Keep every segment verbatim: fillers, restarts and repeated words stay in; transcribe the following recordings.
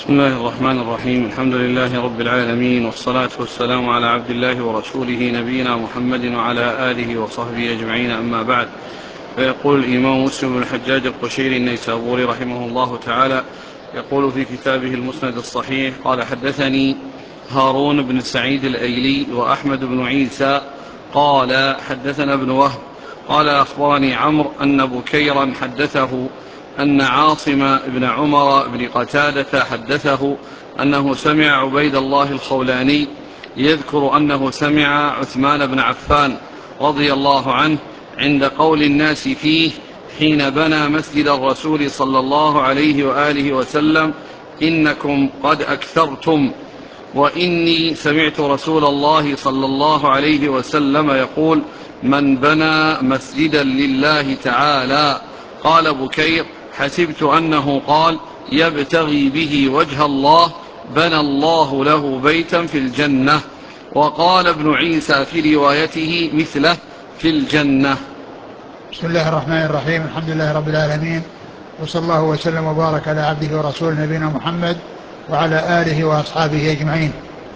بسم الله الرحمن الرحيم. الحمد لله رب العالمين، والصلاة والسلام على عبد الله ورسوله نبينا محمد وعلى آله وصحبه أجمعين، أما بعد. فيقول الإمام مسلم بن الحجاج القشيري النيسابوري رحمه الله تعالى، يقول في كتابه المسند الصحيح: قال حدثني هارون بن سعيد الأيلي وأحمد بن عيسى قال حدثنا ابن وهب قال أخبرني عمرو أن بكيرا حدثه أن عاصم بن عمر بن قتادة حدثه أنه سمع عبيد الله الخولاني يذكر أنه سمع عثمان بن عفان رضي الله عنه عند قول الناس فيه حين بنى مسجد الرسول صلى الله عليه وآله وسلم: إنكم قد أكثرتم، وإني سمعت رسول الله صلى الله عليه وسلم يقول: من بنى مسجدا لله تعالى. قال بكير: حسبت أنه قال: يبتغي به وجه الله بنى الله له بيتا في الجنة. وقال ابن عيسى في روايته مثله: في الجنة. بسم الله الرحمن الرحيم. الحمد لله رب العالمين، وصلى الله وسلم وبارك على عبده ورسوله نبينا محمد وعلى آله وأصحابه أجمعين.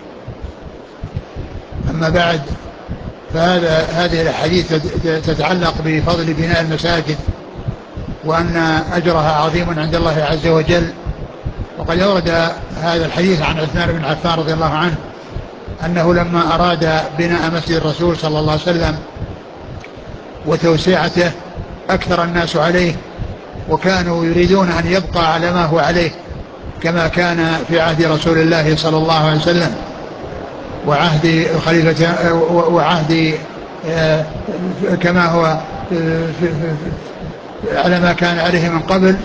أما بعد، فهذا هذه الحديث تتعلق بفضل بناء المساجد، وأن أجرها عظيم عند الله عز وجل. وقد أورد هذا الحديث عن عثمان بن عفان رضي الله عنه أنه لما أراد بناء مسجد الرسول صلى الله عليه وسلم وتوسعته أكثر الناس عليه، وكانوا يريدون أن يبقى على ما هو عليه كما كان في عهد رسول الله صلى الله عليه وسلم وعهد الخليفة وعهد كما هو على ما كان عليه من قبل.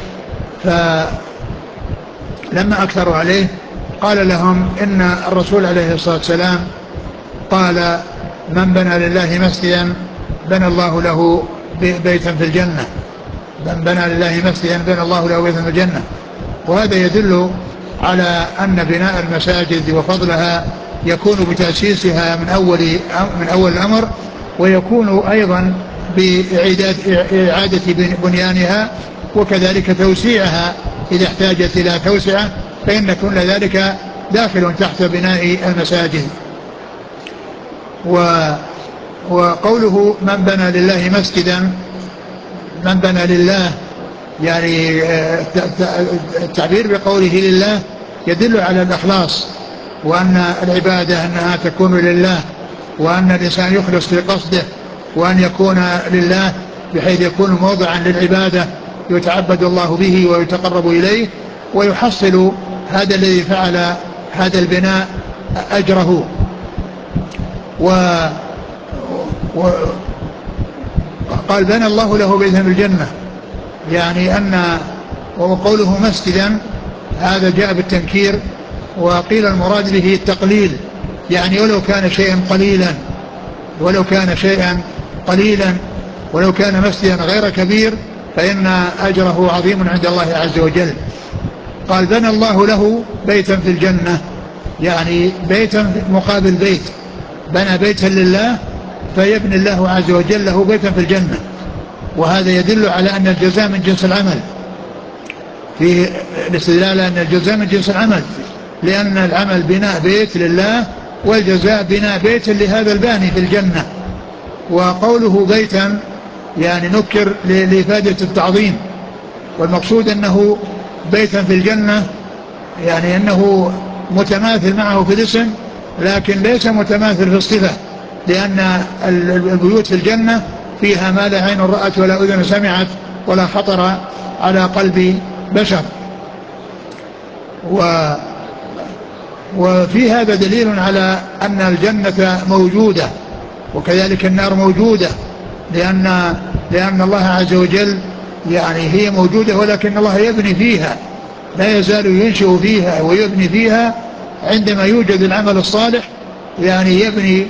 فلما أكثروا عليه قال لهم إن الرسول عليه الصلاة والسلام قال: من بنى لله مسجدا بنى الله له بيتا في الجنة. من بنى لله مسجدا بنى الله له بيتا في الجنة. وهذا يدل على أن بناء المساجد وفضلها يكون بتأسيسها من أول من أول الأمر، ويكون أيضا بإعادة بنيانها، وكذلك توسيعها إذا احتاجت إلى توسعة، فإن كل ذلك داخل تحت بناء المساجد. وقوله من بنى لله مسجدا، من بنى لله يعني التعبير بقوله لله يدل على الإخلاص، وأن العبادة أنها تكون لله، وأن الإنسان يخلص في قصده، وأن يكون لله بحيث يكون موضعا للعبادة يتعبد الله به ويتقرب إليه، ويحصل هذا الذي فعل هذا البناء أجره. وقال بنى الله له بيتا في الجنة، يعني أن وقوله مسجدا هذا جاء بالتنكير، وقيل المراد به التقليل، يعني ولو كان شيئا قليلا ولو كان شيئا قليلا ولو كان مسجدا غير كبير فإن أجره عظيم عند الله عز وجل. قال بنى الله له بيتا في الجنة، يعني بيتا مقابل بيت، بنى بيتا لله فيبني الله عز وجل له بيتا في الجنة. وهذا يدل على أن الجزاء من جنس العمل، في الاستدلال أن الجزاء من جنس العمل، لأن العمل بناء بيت لله، والجزاء بناء بيت لهذا الباني في الجنة. وقوله بيتا يعني نكر لإفادة التعظيم، والمقصود أنه بيتا في الجنة، يعني أنه متماثل معه في الاسم لكن ليس متماثل في الصفة، لأن البيوت في الجنة فيها ما لا عين رأت ولا أذن سمعت ولا خطر على قلب بشر. و وفي هذا دليل على أن الجنة موجودة، وكذلك النار موجودة، لأن لأن الله عز وجل يعني هي موجودة، ولكن الله يبني فيها، لا يزال ينشئ فيها ويبني فيها عندما يوجد العمل الصالح، يعني يبني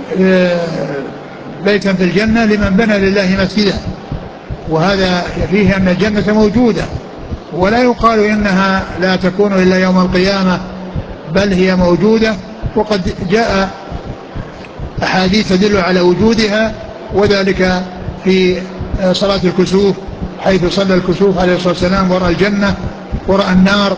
بيتا في الجنة لمن بنى لله مسجدا. وهذا فيه أن الجنة موجودة، ولا يقال إنها لا تكون إلا يوم القيامة، بل هي موجودة. وقد جاء أحاديث تدل على وجودها، وذلك في صلاة الكسوف، حيث صلى الكسوف عليه الصلاة والسلام ورأى الجنة ورأى النار،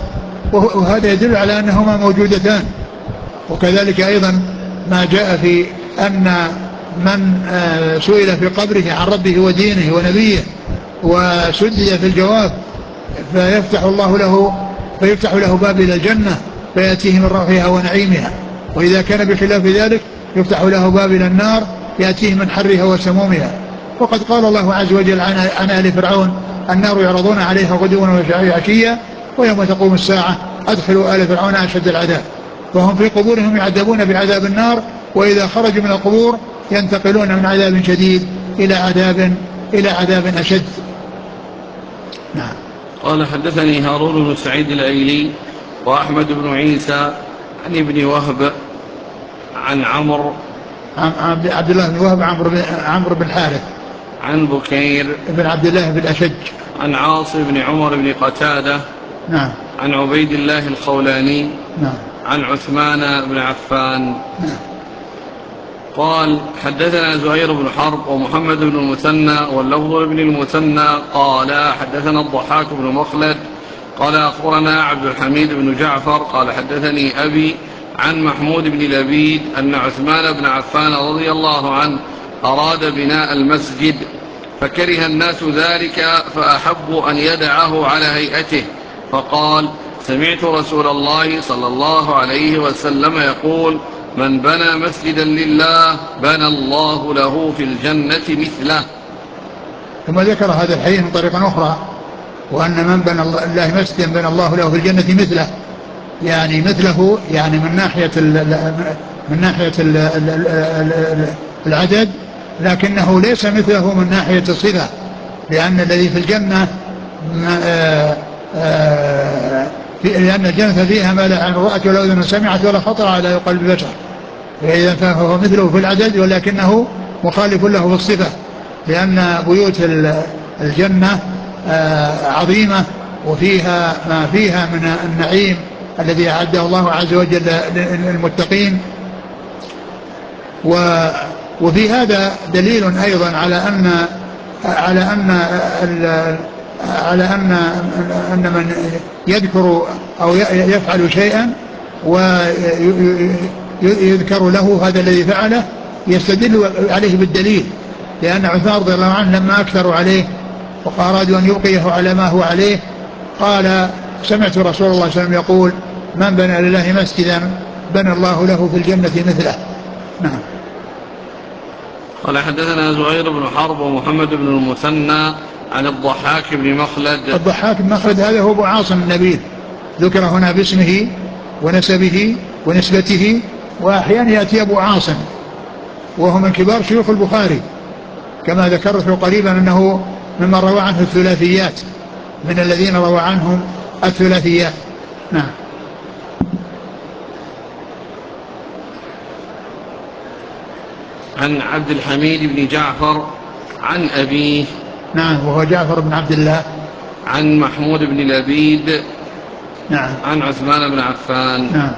وهذا يدل على أنهما موجودتان. وكذلك أيضا ما جاء في أن من سئل في قبره عن ربه ودينه ونبيه وسدي في الجواب فيفتح الله له فيفتح له باب إلى الجنة فيأتيه من روحها ونعيمها، وإذا كان بخلاف ذلك يفتح له باب إلى النار يأتيه من حرها وسمومها. وقد قال الله عز وجل عن آل فرعون: النار يعرضون عليها غدوا وعشيا ويوم تقوم الساعة أدخلوا آل فرعون أشد العذاب. وهم في قبورهم يعذبون بعذاب النار، وإذا خرجوا من القبور ينتقلون من عذاب شديد إلى عذاب إلى عذاب أشد. نعم. قال: حدثني هارون بن سعيد الأيلي وأحمد بن عيسى عن ابن وهب عن عمرو عن عبد الله بن وهب عمرو بن عمرو بن الحارث عن بكير بن عبد الله بن أشج عن عاصم بن عمر بن قتادة نعم عن عبيد الله الخولاني نعم عن عثمان بن عفان نعم قال: حدثنا زهير بن حرب ومحمد بن المثنى واللفظ بن المثنى قال: حدثنا الضحاك بن مخلد قال: أخبرنا عبد الحميد بن جعفر قال: حدثني أبي عن محمود بن لبيد أن عثمان بن عفان رضي الله عنه أراد بناء المسجد فكره الناس ذلك فأحبوا أن يدعه على هيئته، فقال: سمعت رسول الله صلى الله عليه وسلم يقول: من بنى مسجدا لله بنى الله له في الجنة مثله. ثم ذكر هذا الحديث من طريق أخرى، وأن من بنى الله مسجدا بنى الله له في الجنة مثله، يعني مثله يعني من ناحية من ناحية العدد، لكنه ليس مثله من ناحية الصفة، لأن الذي في الجنة لأن الجنة فيها ما لا عين رأت ولا أذن سمعت ولا خطر على قلب بشر، فإذا فهو مثله في العدد ولكنه مخالف له في الصفة، لأن بيوت الجنة عظيمة وفيها ما فيها من النعيم الذي أعده الله عز وجل للمتقين. وفي هذا دليل أيضا على أن على أن على أن أن من يذكر أو يفعل شيئا ويذكر له هذا الذي فعله يستدل عليه بالدليل، لأن عثمان رضي الله عنه لما أكثروا عليه وأرادوا أن يبقيه على ما هو عليه قال: سمعت رسول الله صلى الله عليه وسلم يقول: من بنى لله مسجدا بنى الله له في الجنة مثله. نعم. قال: حدثنا زهير بن حرب ومحمد بن المثنى عن الضحاك بن مخلد. الضحاك بن مخلد هذا هو أبو عاصم النبيل، ذكر هنا باسمه ونسبه ونسبته، وأحيانا يأتي أبو عاصم وهو من كبار شيوخ البخاري، كما ذكرت قريبا أنه ممن روى عنه الثلاثيات، من الذين روى عنهم الثلاثيات. نعم. عن عبد الحميد بن جعفر عن أبيه نعم وهو جعفر بن عبد الله عن محمود بن لبيد نعم عن عثمان بن عفان. نعم.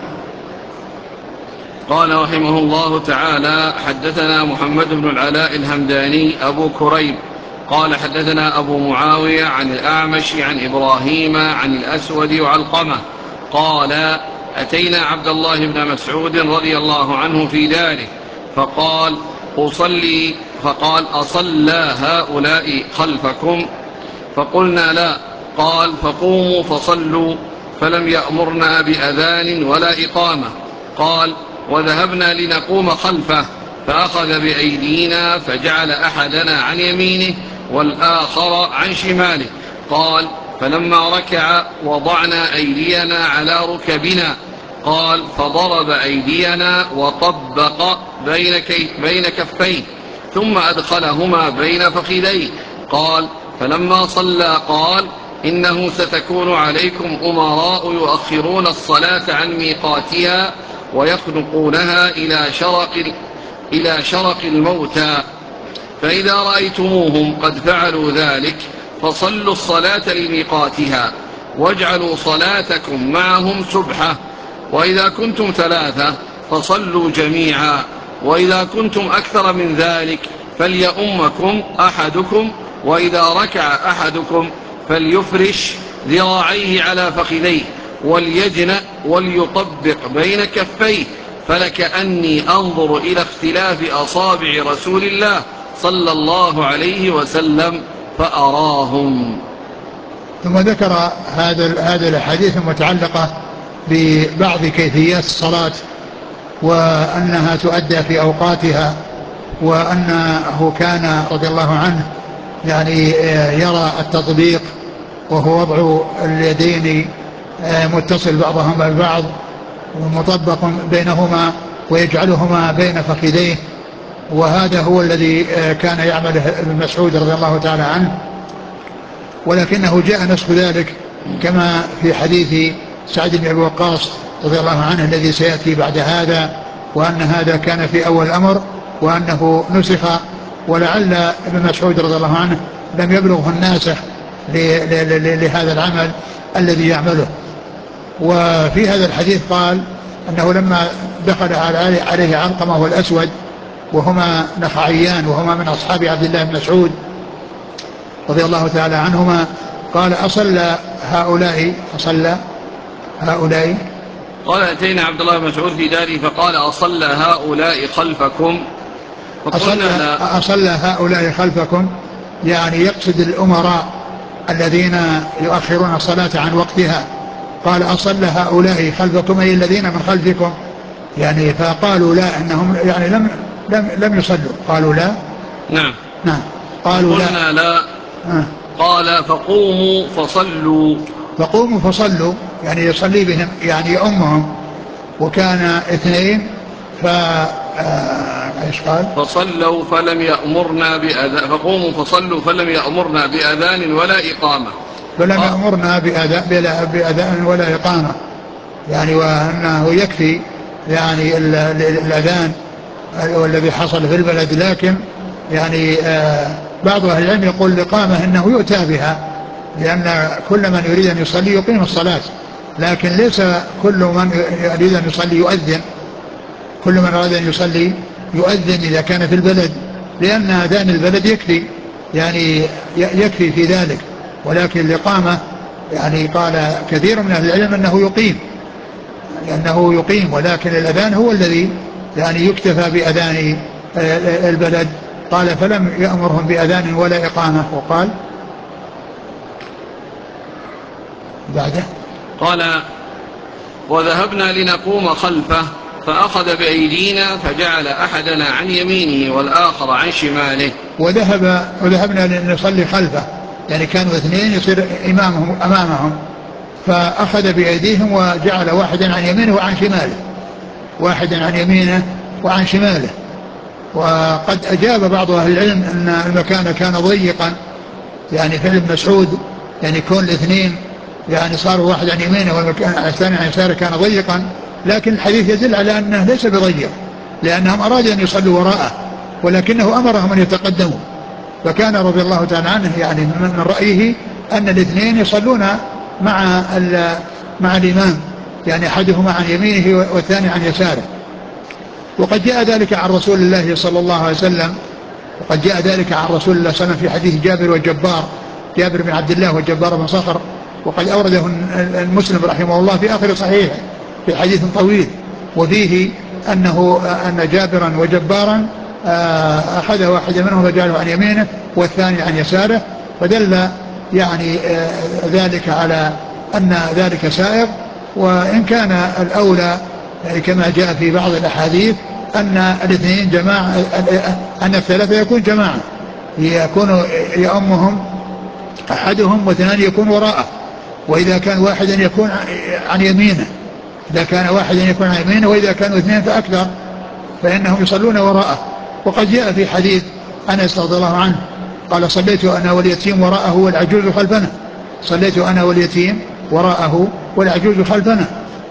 قال رحمه الله تعالى: حدثنا محمد بن العلاء الهمداني أبو كريب قال: حدثنا أبو معاوية عن الأعمش عن إبراهيم عن الأسود وعلقمة قال: أتينا عبد الله بن مسعود رضي الله عنه في داره فقال: أصلي فقال: أصلى هؤلاء خلفكم؟ فقلنا: لا. قال: فقوموا فصلوا، فلم يأمرنا بأذان ولا إقامة. قال: وذهبنا لنقوم خلفه فأخذ بأيدينا فجعل أحدنا عن يمينه والآخر عن شماله. قال: فلما ركع وضعنا أيدينا على ركبنا. قال: فضرب أيدينا وطبق بين, بين كفيه ثم أدخلهما بين فخذيه. قال: فلما صلى قال: إنه ستكون عليكم أمراء يؤخرون الصلاة عن ميقاتها ويخنقونها إلى شرق, إلى شرق الموتى، فإذا رأيتموهم قد فعلوا ذلك فصلوا الصلاة لميقاتها واجعلوا صلاتكم معهم سبحة، وإذا كنتم ثلاثة فصلوا جميعا، وإذا كنتم أكثر من ذلك فليؤمكم أحدكم، وإذا ركع أحدكم فليفرش ذراعيه على فخذيه، وليجنأ وليطبق بين كفيه، فلكأني أنظر إلى اختلاف أصابع رسول الله صلى الله عليه وسلم فأراهم. ثم ذكر هذا هذه الأحاديث المتعلقة ببعض كيفيات الصلاة، وأنها تؤدى في أوقاتها، وأنه كان رضي الله عنه يعني يرى التطبيق، وهو وضع اليدين متصل بعضهما ببعض ومطبق بينهما ويجعلهما بين فخذيه، وهذا هو الذي كان يعمله ابن مسعود رضي الله تعالى عنه. ولكنه جاء نسخ ذلك كما في حديث سعد بن أبي وقاص رضي الله عنه الذي سيأتي بعد هذا، وأن هذا كان في أول الأمر وأنه نسخ، ولعل ابن مسعود رضي الله عنه لم يبلغه الناسخ لهذا العمل الذي يعمله. وفي هذا الحديث قال أنه لما دخل عليه علقمة والأسود وهما نخعيان وهما من أصحاب عبد الله بن مسعود رضي الله تعالى عنهما، قال أصلى هؤلاء أصلى هؤلاء قال أتينا عبد الله بن مسعود في داره فقال أصلى هؤلاء خلفكم، أصلى, أصلى هؤلاء خلفكم، يعني يقصد الأمراء الذين يؤخرون الصلاة عن وقتها. قال أصلى هؤلاء خلفكم أي الذين من خلفكم، يعني فقالوا لا أنهم يعني لم لم لم يصلوا، قالوا لا نعم نعم قالوا لا, لا. آه. قال فقوموا فصلوا فقوموا فصلوا يعني يصلي بهم يعني يؤمهم، وكان اثنين ف ايش قال فصلوا فلم يأمرنا بأذان فقوموا فصلوا فلم يأمرنا بأذان ولا إقامة فلم يأمرنا بأذان, بأذان ولا إقامة، يعني وأنه يكفي يعني الأذان والذي حصل في البلد. لكن يعني بعض أهل العلم يقول الإقامة إنه يؤتى بها، لأن كل من يريد أن يصلي يقيم الصلاة، لكن ليس كل من يريد أن يصلي يؤذن. كل من أراد أن يصلي يؤذن إذا كان في البلد، لأن أذان البلد يكفي يعني يكفي في ذلك. ولكن الإقامة يعني قال كثير من أهل العلم أنه يقيم لأنه يقيم ولكن الأذان هو الذي يعني يكتفى بأذان البلد. قال فلم يأمرهم بأذان ولا إقامة. وقال بعده قال وذهبنا لنقوم خلفه فأخذ بأيدينا فجعل أحدنا عن يمينه والآخر عن شماله. وذهب وذهبنا لنصلي خلفه، يعني كانوا اثنين يصير إمامهم أمامهم، فأخذ بأيديهم وجعل واحدا عن يمينه وعن شماله واحدا عن يمينه وعن شماله. وقد أجاب بعض أهل العلم أن المكان كان ضيقا، يعني فعل ابن مسعود يعني كون الاثنين يعني صاروا واحد عن يمينه والمكان الثاني عن يساره كان ضيقا، لكن الحديث يدل على أنه ليس بضيق، لأنهم أرادوا أن يصلوا وراءه ولكنه أمرهم أن يتقدموا. فكان رضي الله تعالى عنه يعني من رأيه أن الاثنين يصلون مع مع الإمام، يعني أحدهما عن يمينه والثاني عن يساره. وقد جاء ذلك عن رسول الله صلى الله عليه وسلم وقد جاء ذلك عن رسول الله صلى الله عليه وسلم في حديث جابر والجبار، جابر بن عبد الله والجبار بن صخر، وقد أورده المسلم رحمه الله في آخر صحيح في حديث طويل، وفيه أنه أن جابرا وجبارا أخذ واحدا منهم وجعله عن يمينه والثاني عن يساره، فدل يعني ذلك على أن ذلك سائر. وإن كان الأولى يعني كما جاء في بعض الأحاديث أن الاثنين جماعة، أن الثلاثة يكون جماعة، يكون يأمهم أحدهم واثنان يكون وراءه، وإذا كان واحدا يكون عن يمينه، إذا كان واحدا يكون عن يمينه، وإذا كانوا اثنين فأكثر فإنهم يصلون وراءه. وقد جاء في حديث أنس رضي الله عنه قال صليت أنا واليتيم وراءه والعجوز خلفنا، صليت أنا واليتيم وراءه والعجوز خلفنا.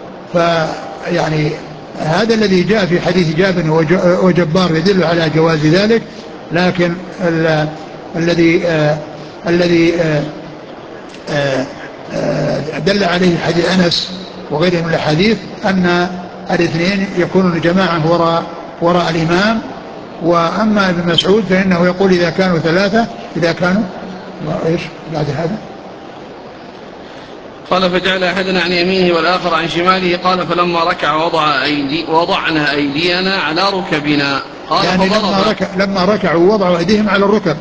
فيعني هذا الذي جاء في حديث جابر وجبار يدل على جواز ذلك، لكن الذي الذي دل عليه حديث أنس وغيره من الحديث أن الاثنين يكونون جماعة وراء وراء الإمام. وأما ابن مسعود فإنه يقول إذا كانوا ثلاثة إذا كانوا إيش بعد هذا قال فجعل أحدنا عن يمينه والآخر عن شماله. قال فلما ركع وضع أيدي وضعنا أيدينا على ركبنا. قال يعني لما, ركع لما ركعوا وضعوا أيديهم على الركب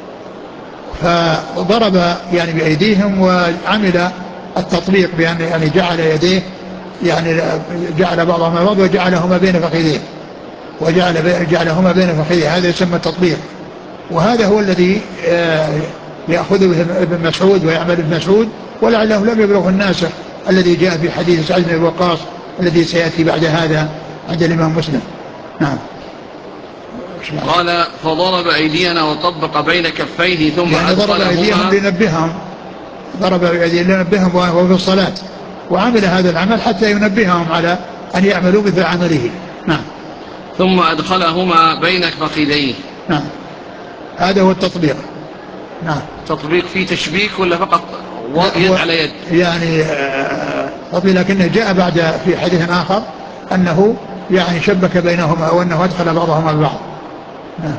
فضرب يعني بأيديهم وعمل التطبيق بأن يعني جعل يديه يعني جعل بعضهما بعض وجعلهما بين فخذيه وجعل جعلهما بين فخذيه. هذا يسمى التطبيق، وهذا هو الذي يأخذ به ابن مسعود ويعمل ابن مسعود، ولعله لم يبلغ الناسخ الذي جاء في حديث سعد بن أبي وقاص الذي سيأتي بعد هذا عند الإمام مسلم. نعم. قال فضرب أيدينا وطبق بين كفيه ثم يعني ضرب أيديهم لينبههم ضرب أيديهم لينبههم وهو في الصلاة، وعمل هذا العمل حتى ينبههم على أن يعملوا مثل عمله. نعم. ثم أدخلهما بين فخذيه. نعم، هذا هو التطبيق. نعم. تطبيق فيه تشبيك ولا فقط يد على يد؟ يعني تطبيق، لكنه جاء بعد في حديث آخر أنه يعني شبك بينهما أو أنه أدخل بعضهما ببعض. نعم.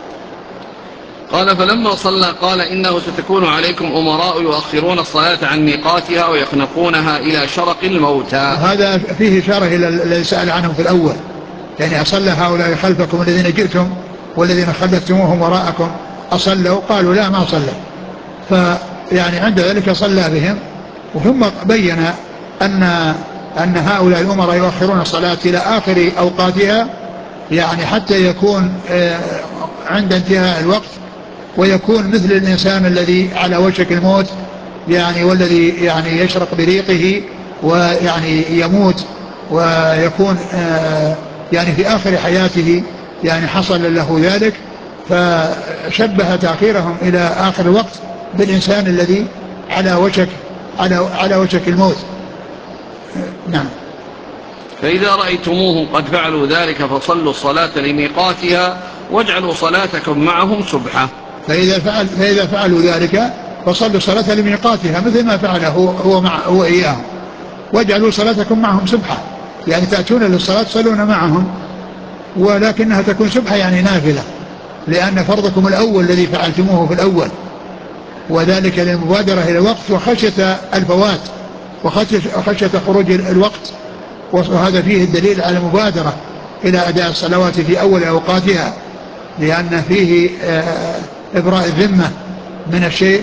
قال فلما صلى قال إنه ستكون عليكم أمراء يؤخرون الصلاة عن ميقاتها ويخنقونها إلى شرق الموتى. هذا فيه إشارة إلى الذي سأل عنه في الأول، يعني أصلى هؤلاء خلفكم الذين جئتم والذين خلفتموهم وراءكم أصلوا؟ قالوا لا ما صلى. فيعني عند ذلك صلى بهم، وثم بين أن أن هؤلاء الأمراء يؤخرون الصلاة إلى آخر أوقاتها، يعني حتى يكون عند انتهاء الوقت ويكون مثل الإنسان الذي على وشك الموت، يعني والذي يعني يشرق بريقه ويعني يموت ويكون يعني في آخر حياته يعني حصل له ذلك. فشبه تأخيرهم إلى آخر الوقت بالإنسان الذي على وشك على على وشك الموت. نعم. فإذا رأيتموهم قد فعلوا ذلك فصلوا الصلاة لميقاتها واجعلوا صلاتكم معهم سبحة. فإذا فعل فإذا فعلوا ذلك فصلوا الصلاة لميقاتها مثل ما فعله هو هو مع هو إياهم، واجعلوا صلاتكم معهم سبحة، يعني تأتون للصلاة تصلون معهم، ولكنها تكون سبحة يعني نافلة، لأن فرضكم الأول الذي فعلتموه في الأول، وذلك للمبادرة إلى الوقت وخشية الفوات وخشية خروج الوقت، وهذا فيه الدليل على المبادرة إلى أداء الصلوات في أول أوقاتها، لأن فيه إبراء الذمة من الشيء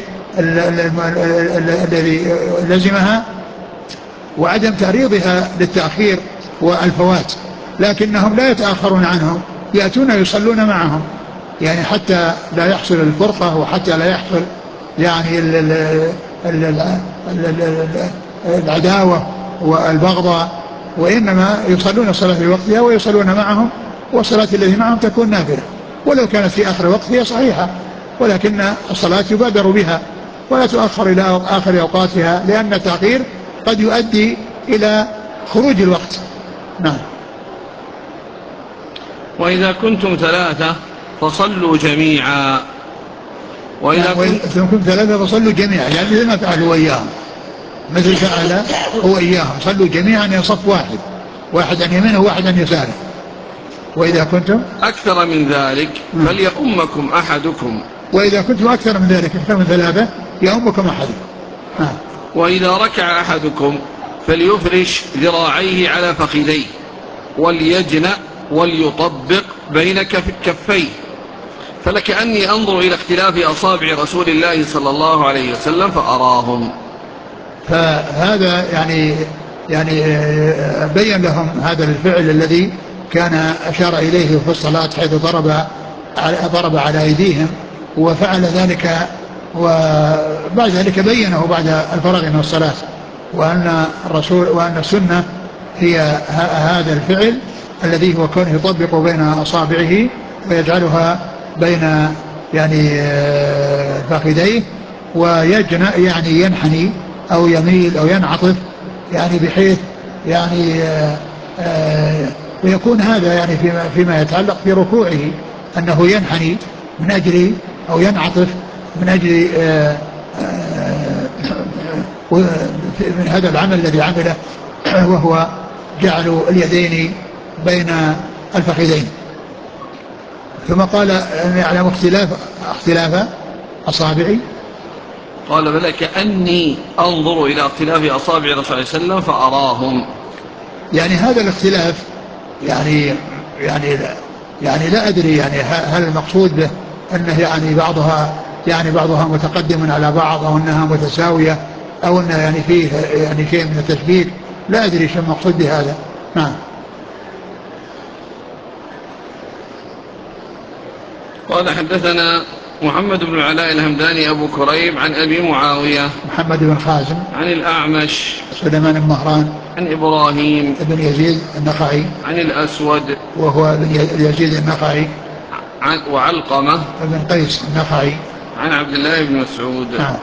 الذي لزمها وعدم تعريضها للتأخير والفوات. لكنهم لا يتأخرون عنهم، يأتون يصلون معهم، يعني حتى لا يحصل الفرقة وحتى لا يحصل يعني العداوة والبغضاء، وإنما يصلون الصلاة في وقتها ويصلون معهم، والصلاة التي معهم تكون نافلة، ولو كانت في آخر الوقت هي صحيحة، ولكن الصلاة يبادر بها ولا تؤخر إلى آخر أوقاتها، لأن التأخير قد يؤدي إلى خروج الوقت. نعم. وإذا كنتم ثلاثة فصلوا جميعا. وإذا كنتم ثلاثة فصلوا جميعا، يعني مثل ما فعلوا إياهم، مثل فعل هو إياهم، صلوا جميعا يصف واحد، واحد عن يمينه وواحد عن يساره. وإذا كنتم أكثر من ذلك فليؤمكم أحدكم. وإذا كنتم أكثر من ذلك أكثر من ثلاثة يؤمكم أحدكم. آه. وإذا ركع أحدكم فليفرش ذراعيه على فخذيه وليجنأ وليطبق بين كفيه، فلكأني أنظر إلى اختلاف أصابع رسول الله صلى الله عليه وسلم فأراهم. فهذا يعني يعني بين لهم هذا الفعل الذي كان أشار إليه في الصلاة، حيث ضرب ضرب على أيديهم وفعل ذلك، وبعد ذلك بينه بعد الفراغ من الصلاة، وأن الرسول وأن السنة هي هذا الفعل الذي هو كونه يطبق بين أصابعه ويجعلها بين يعني فخذيه، ويجنأ يعني ينحني أو يميل أو ينعطف، يعني بحيث يعني ويكون هذا يعني فيما, فيما يتعلق في ركوعه أنه ينحني من أجل أو ينعطف من أجل من هذا العمل الذي عمله، وهو جعل اليدين بين الفخذين. ثم قال أن يعلم اختلاف اختلاف أصابعي قال بلى كأني أنظر إلى اختلاف أصابع رسول الله صلى الله عليه وسلم فأراهم. يعني هذا الاختلاف يعني يعني لا يعني لا أدري يعني هل المقصود به أنه يعني بعضها يعني بعضها متقدم على بعض أو أنها متساوية أو أنها يعني فيه يعني شيء من التشبيه. لا أدري شو المقصود بهذا. نعم. قال حدثنا محمد بن العلاء الهمداني أبو كريب عن أبي معاوية محمد بن خازم عن الأعمش سليمان بن مهران عن إبراهيم بن يزيد النخعي عن الأسود وهو بن يزيد النخعي عن وعلقمة بن قيس النخعي عن عبد الله بن مسعود. نعم.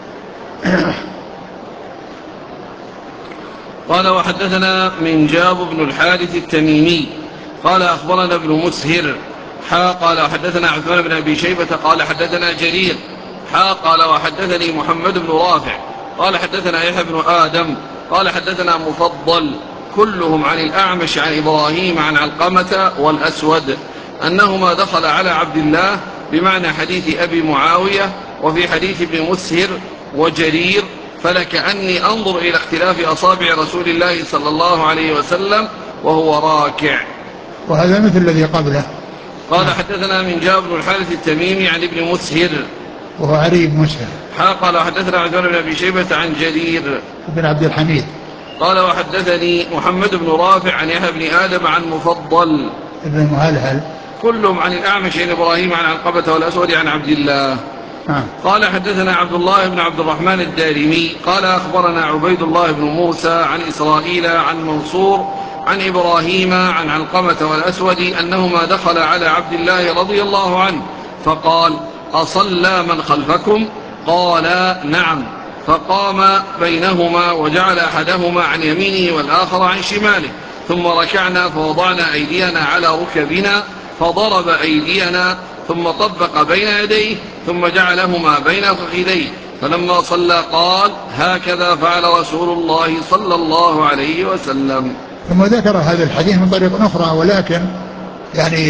قال وحدثنا منجاب بن الحارث التميمي قال أخبرنا ابن مسهر حا قال وحدثنا عثمان بن أبي شيبة قال حدثنا جرير حا قال وحدثني محمد بن رافع قال حدثنا يحيى بن آدم قال حدثنا مفضل كلهم عن الأعمش عن إبراهيم عن علقمة والأسود أنهما دخل على عبد الله بمعنى حديث أبي معاوية وفي حديث ابن مسهر وجرير فلكأني أنظر إلى اختلاف أصابع رسول الله صلى الله عليه وسلم وهو راكع. وهذا مثل الذي قبله. قال حدثنا من جابر الحارث التميمي عن ابن مسهر وهو علي بن مسهر. قال حدثنا عثمان بن أبي شيبة عن جرير بن عبد الحميد. قال وحدثني محمد بن رافع عن يحيى بن آدم عن مفضل ابن مهلهل كلهم عن الأعمش عن إبراهيم عن علقمة والأسود عن عبد الله. آه. قال حدثنا عبد الله بن عبد الرحمن الدارمي قال أخبرنا عبيد الله بن موسى عن إسرائيل عن منصور عن إبراهيم عن علقمة والأسود أنهما دخل على عبد الله رضي الله عنه فقال أصلى من خلفكم؟ قال نعم. فقام بينهما وجعل أحدهما عن يمينه والآخر عن شماله ثم ركعنا فوضعنا أيدينا على ركبنا فضرب أيدينا ثم طبق بين يديه ثم جعلهما بين فخذيه فلما صلى قال هكذا فعل رسول الله صلى الله عليه وسلم. ثم ذكر هذا الحديث من طريق أخرى ولكن يعني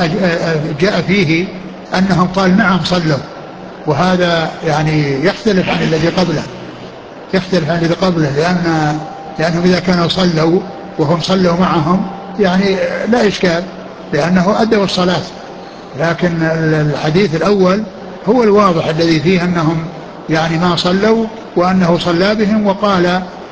جاء فيه أنهم قال نعم صلوا وهذا يعني يختلف عن الذي قبله يختلف عن الذي قبله لأن لأنهم إذا كانوا صلوا وهم صلوا معهم يعني لا إشكال لأنه أدوا الصلاة لكن الحديث الأول هو الواضح الذي فيه أنهم يعني ما صلوا وأنه صلى بهم وقال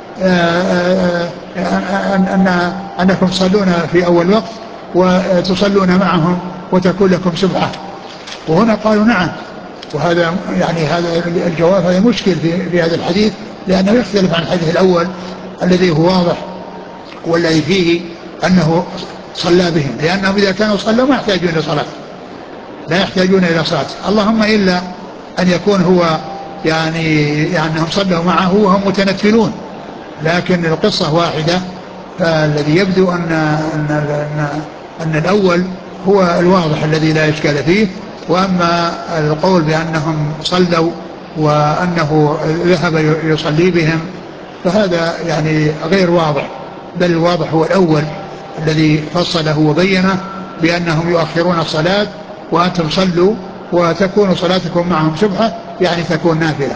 أن أنكم تصلون في أول وقت وتصلون معهم وتكون لكم سبحة وهنا قالوا نعم وهذا يعني هذا الجواب هذا مشكل في, في هذا الحديث لأنه يختلف عن الحديث الأول الذي هو واضح والذي فيه أنه صلى بهم لأنهم إذا كانوا صلوا ما يحتاجون إلى صلاة لا يحتاجون إلى صلاة اللهم إلا أن يكون هو يعني يعني أنهم صلوا معه وهم متنفلون لكن القصة واحدة فالذي يبدو أن, أن, أن, أن الأول هو الواضح الذي لا إشكال فيه وأما القول بأنهم صلوا وأنه ذهب يصلي بهم فهذا يعني غير واضح بل الواضح هو الأول الذي فصله وبينه بأنهم يؤخرون الصلاة وأنتم صلوا وتكون صلاتكم معهم سبحة يعني تكون نافلة.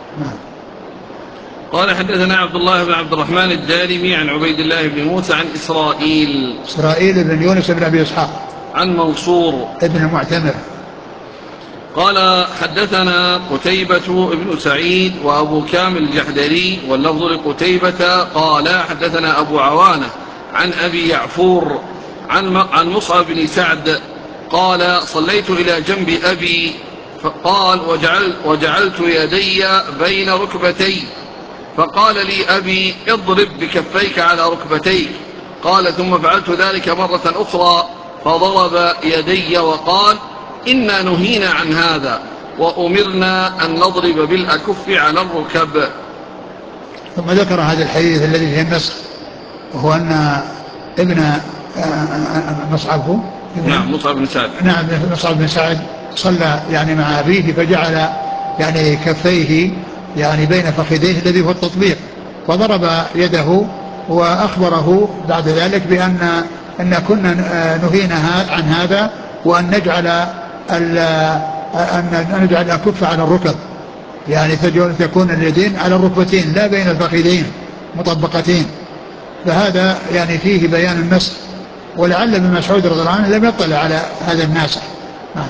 قال حدثنا عبد الله بن عبد الرحمن الدارمي عن عبيد الله بن موسى عن إسرائيل إسرائيل بن يونس بن أبي إسحاق عن منصور ابن المعتمر قال حدثنا قتيبة بن سعيد وأبو كامل الجحدري واللفظ لقتيبة قال حدثنا أبو عوانة عن أبي يعفور عن عن مصعب بن سعد قال صليت إلى جنب أبي فقال وجعل وجعلت يدي بين ركبتي فقال لي أبي اضرب بكفيك على ركبتيك قال ثم فعلت ذلك مرة أخرى فضرب يدي وقال إنا نهينا عن هذا وأمرنا أن نضرب بالأكف على الركب. ثم ذكر هذا الحديث الذي فيه النسخ وهو أن ابن مصعب نعم مصعب بن سعد نعم مصعب بن سعد صلى يعني مع أبيه فجعل يعني كفيه يعني بين فخذيه الذي هو التطبيق وضرب يده وأخبره بعد ذلك بأن أن كنا نهينا عن هذا وأن نجعل أن نجعل الكف على الركب يعني تكون اليدين على الركبتين لا بين الفخذين مطبقتين، فهذا يعني فيه بيان المسح. ولعل ابن مسعود رضي الله عنه لم يطلع على هذا الناسخ. نعم.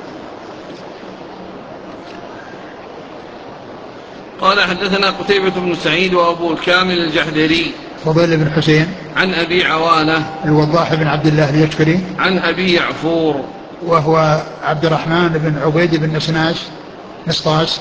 قال حدثنا قتيبة بن سعيد وأبو الكامل الجحدري فضيل بن حسين عن أبي عوانة الوضاح بن عبد الله اليشكري عن أبي يعفور وهو عبد الرحمن بن عبيد بن نسناس نسطاس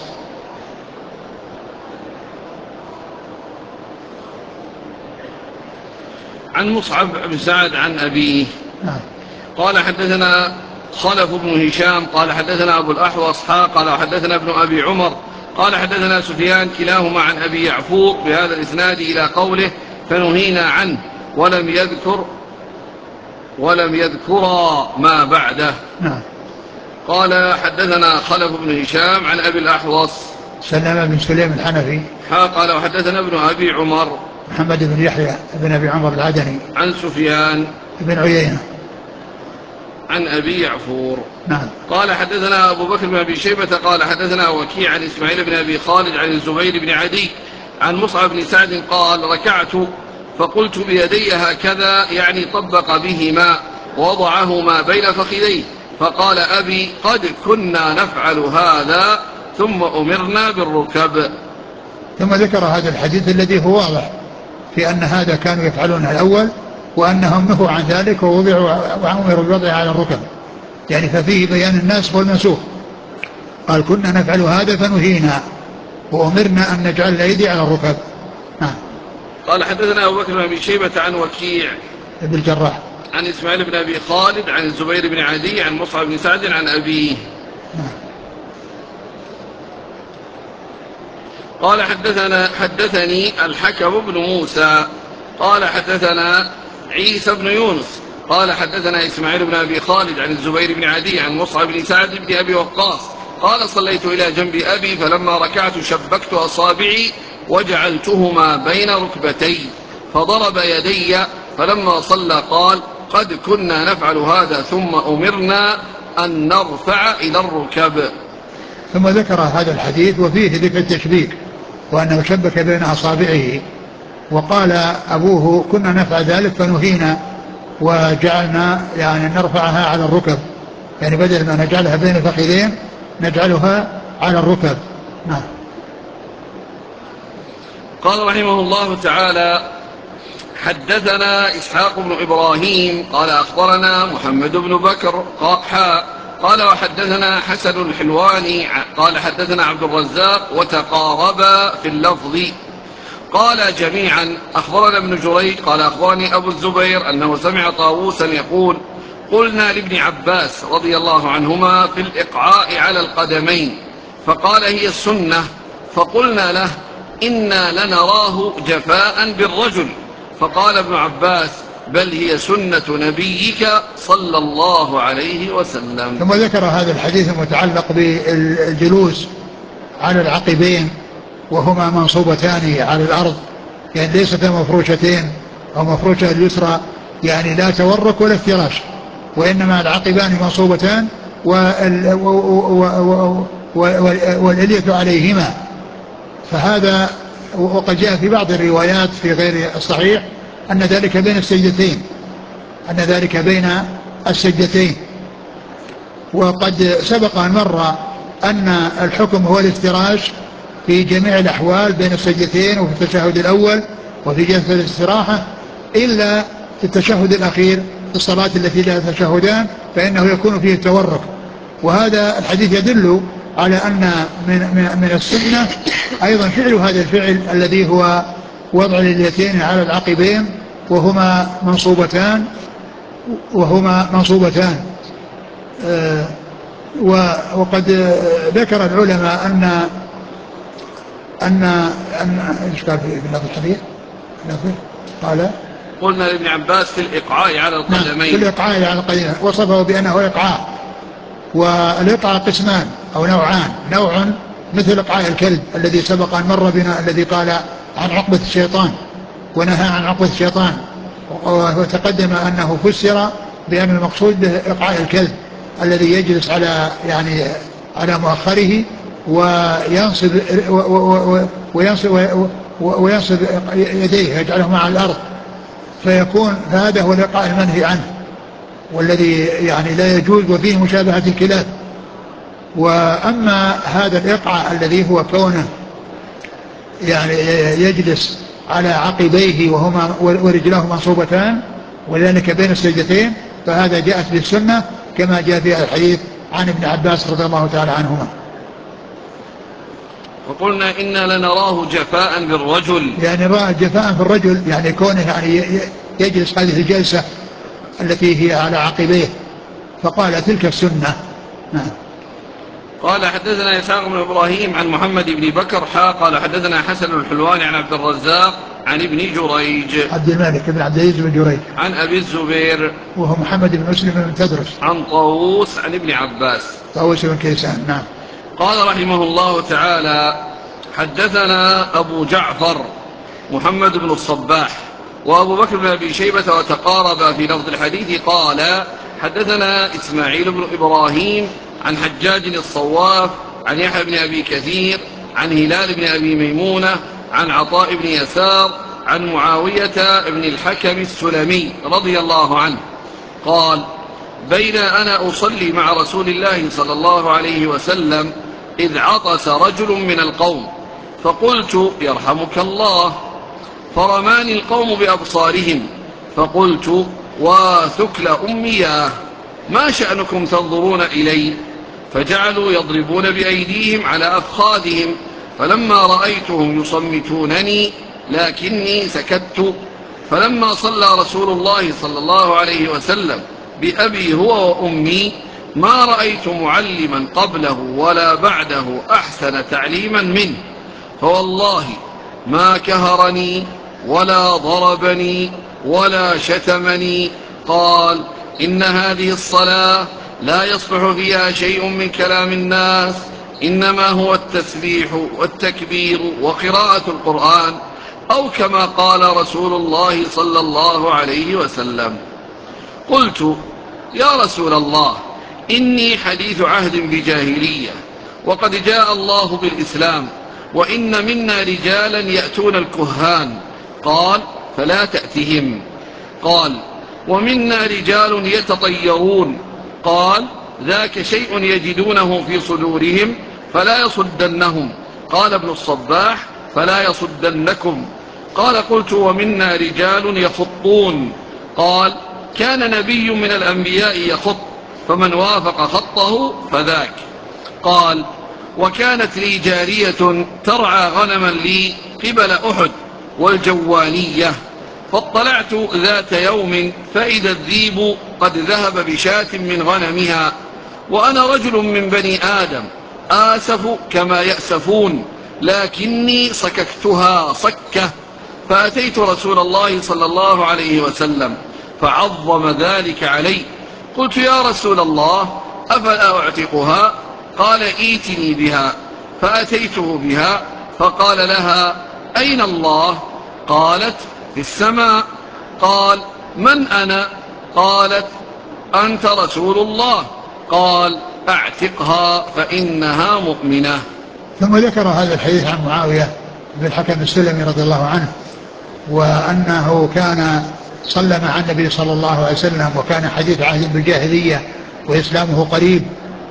عن مصعب بن سعد عن أبيه. نعم. قال حدثنا خلف بن هشام قال حدثنا أبو الأحوص قال حدثنا ابن أبي عمر قال حدثنا سفيان كلاهما عن أبي يعفور بهذا الإسناد إلى قوله فنهينا عنه ولم يذكر ولم يذكرا ما بعده. نعم. قال حدثنا خلف بن هشام عن أبي الأحوص سلم بن سليم الحنفي قال وحدثنا ابن أبي عمر محمد بن يحيى بن أبي عمر العدني عن سفيان بن عيينة عن أبي يعفور. نعم. قال حدثنا أبو بكر بن أبي شيبة قال حدثنا وكيع عن إسماعيل بن أبي خالد عن الزبير بن عدي عن مصعب بن سعد قال ركعت فقلت بيدي هكذا يعني طبق بهما ووضعهما بين فخذيه فقال أبي قد كنا نفعل هذا ثم أمرنا بالركب. ثم ذكر هذا الحديث الذي هو واضح في أن هذا كانوا يفعلون الأول وأنهم نهوا عن ذلك ووضعوا وأمروا بالوضع على الركب، يعني ففيه بيان الناسخ والمنسوخ. قال كنا نفعل هذا فنهينا وأمرنا أن نجعل الأيدي على الركب. نعم. قال حدثنا أبو بكر بن أبي شيبة عن وكيع ابن الجراح عن إسماعيل بن أبي خالد عن الزبير بن عدي عن مصعب بن سعد عن أبيه. نعم. قال حدثنا حدثني الحكم بن موسى قال حدثنا عيسى بن يونس قال حدثنا إسماعيل بن أبي خالد عن الزبير بن عدي عن مصعب بن سعد بن أبي وقاص قال صليت إلى جنب أبي فلما ركعت شبكت أصابعي وجعلتهما بين ركبتي فضرب يدي فلما صلى قال قد كنا نفعل هذا ثم أمرنا أن نرفع إلى الركب. ثم ذكر هذا الحديث وفيه ذكر التشبيك وأنه شبك بين أصابعه وقال أبوه كنا نفعل ذلك فنهينا وجعلنا يعني نرفعها على الركب، يعني بدل ما نجعلها بين الفخذين نجعلها على الركب. نعم. قال رحمه الله تعالى حدثنا إسحاق بن إبراهيم قال أخبرنا محمد بن بكر قال وحدثنا حسن الحلواني قال حدثنا عبد الرزاق وتقاربا في اللفظ قال جميعا أخبرنا ابن جريج قال أخبرني أبو الزبير أنه سمع طاووسا يقول قلنا لابن عباس رضي الله عنهما في الإقعاء على القدمين فقال هي السنة فقلنا له إنا لنراه جفاء بالرجل فقال ابن عباس بل هي سنة نبيك صلى الله عليه وسلم. ثم ذكر هذا الحديث المتعلق بالجلوس على العقبين وهما منصوبتان على الأرض، يعني ليستا مفروشتين أو مفروشة اليسرى، يعني لا تورك ولا افتراش، وإنما العقبان منصوبتان والإلية عليهما. فهذا وقد جاء في بعض الروايات في غير الصحيح أن ذلك بين السجدتين أن ذلك بين السجدتين وقد سبق أن مر أن الحكم هو الافتراش في جميع الأحوال بين السجدتين وفي التشهد الأول وفي جلسة الاستراحة إلا في التشهد الأخير في الصلاة التي لها تشهدان فإنه يكون فيه التورك. وهذا الحديث يدل على أن من, من, من السنة أيضا فعل هذا الفعل الذي هو وضع اليدين على العقبين وهما منصوبتان وهما منصوبتان آه وقد ذكر العلماء أن أن أن إيش قال في لفظ الحديث؟ قال قلنا لابن عباس في الإقعاء على القدمين في الإقعاء على القدمين وصفه بأنه إقعاء. والإقعاء قسمان أو نوعان، نوع مثل إقعاء الكلب الذي سبق أن مر بنا الذي قال عن عقبة الشيطان ونهى عن عقبة الشيطان، وتقدم أنه فسر بأن المقصود به إقعاء الكلب الذي يجلس على يعني على مؤخره وينصب وينصب وينصب يديه يجعلهما على الأرض، فيكون هذا هو الإيقاع المنهي عنه والذي يعني لا يجوز وفيه مشابهة الكلاب. وأما هذا الإيقاع الذي هو كونه يعني يجلس على عقبيه وهما ورجلاه منصوبتان وذلك بين السجدتين، فهذا جاءت بالسنة كما جاء في الحديث عن ابن عباس رضي الله تعالى عنهما. وقلنا إنا لنراه جفاء بالرجل، يعني رأى جفاء في الرجل يعني كونه يعني يجلس هذه الجلسة التي هي على عقبيه، فقال تلك السنة. نعم. قال حدثنا إسحاق بن إبراهيم عن محمد بن بكر حا قال حدثنا حسن الحلواني عن عبد الرزاق عن ابن جريج عبد الملك بن عبد العزيز بن جريج عن أبي الزبير وهو محمد بن مسلم بن تدرس عن طاووس عن ابن عباس طاووس بن كيسان. نعم. قال رحمه الله تعالى حدثنا أبو جعفر محمد بن الصباح وأبو بكر بن أبي شيبة وتقارب في لفظ الحديث. قال حدثنا إسماعيل بن إبراهيم عن حجاج الصواف عن يحيى بن أبي كثير عن هلال بن أبي ميمونة عن عطاء بن يسار عن معاوية بن الحكم السلمي رضي الله عنه قال بين أنا أصلي مع رسول الله صلى الله عليه وسلم إذ عطس رجل من القوم فقلت يرحمك الله، فرماني القوم بأبصارهم فقلت وثكل أمياه ما شأنكم تنظرون إلي؟ فجعلوا يضربون بأيديهم على أفخاذهم، فلما رأيتهم يصمتونني لكني سكت. فلما صلى رسول الله صلى الله عليه وسلم بأبي هو وأمي ما رأيت معلما قبله ولا بعده أحسن تعليما منه، فوالله ما كهرني ولا ضربني ولا شتمني. قال إن هذه الصلاة لا يصلح فيها شيء من كلام الناس، إنما هو التسبيح والتكبير وقراءة القرآن، أو كما قال رسول الله صلى الله عليه وسلم. قلت يا رسول الله إني حديث عهد بجاهلية وقد جاء الله بالإسلام، وإن منا رجالا يأتون الكهان. قال فلا تأتهم. قال ومنا رجال يتطيرون. قال ذاك شيء يجدونه في صدورهم فلا يصدنهم. قال ابن الصباح فلا يصدنكم. قال قلت ومنا رجال يخطون. قال كان نبي من الأنبياء يخط فمن وافق خطه فذاك. قال وكانت لي جارية ترعى غنما لي قبل أحد والجوانية، فاطلعت ذات يوم فإذا الذيب قد ذهب بشاة من غنمها، وأنا رجل من بني آدم آسف كما يأسفون، لكني صككتها صكة، فأتيت رسول الله صلى الله عليه وسلم فعظم ذلك علي. قلت يا رسول الله أفلا أعتقها؟ قال ائتني بها. فأتيته بها فقال لها أين الله؟ قالت في السماء. قال من أنا؟ قالت أنت رسول الله. قال أعتقها فإنها مؤمنة. ثم ذكر هذا الحديث عن معاوية بن الحكم السلمي رضي الله عنه، وأنه كان صلى مع النبي صلى الله عليه وسلم وكان حديث عهد بالجاهلية وإسلامه قريب،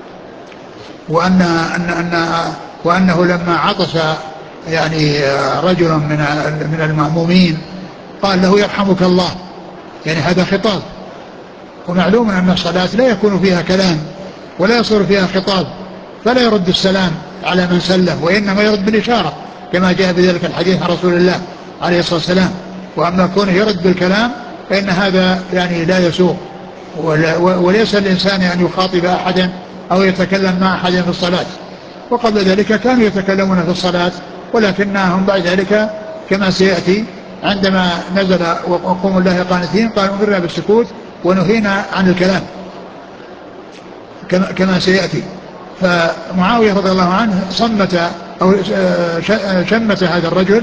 وأن أن أن وأنه لما عطس يعني رجل من من المأمومين قال له يرحمك الله، يعني هذا خطاب، ومعلوم أن الصلاة لا يكون فيها كلام ولا يصير فيها خطاب، فلا يرد السلام على من سلم، وإنما يرد بالإشارة كما جاء بذلك الحديث عن رسول الله عليه الصلاة والسلام. وأما كونه يرد بالكلام فإن هذا يعني لا يسوق، وليس الإنسان أن يخاطب أحدا أو يتكلم مع أحد في الصلاة. وقبل ذلك كانوا يتكلمون في الصلاة، ولكنهم بعد ذلك كما سيأتي عندما نزل وقوموا الله قانتين قالوا أمرنا بالسكوت ونهينا عن الكلام كما سيأتي. فمعاوية رضي الله عنه صمت أو شمت هذا الرجل،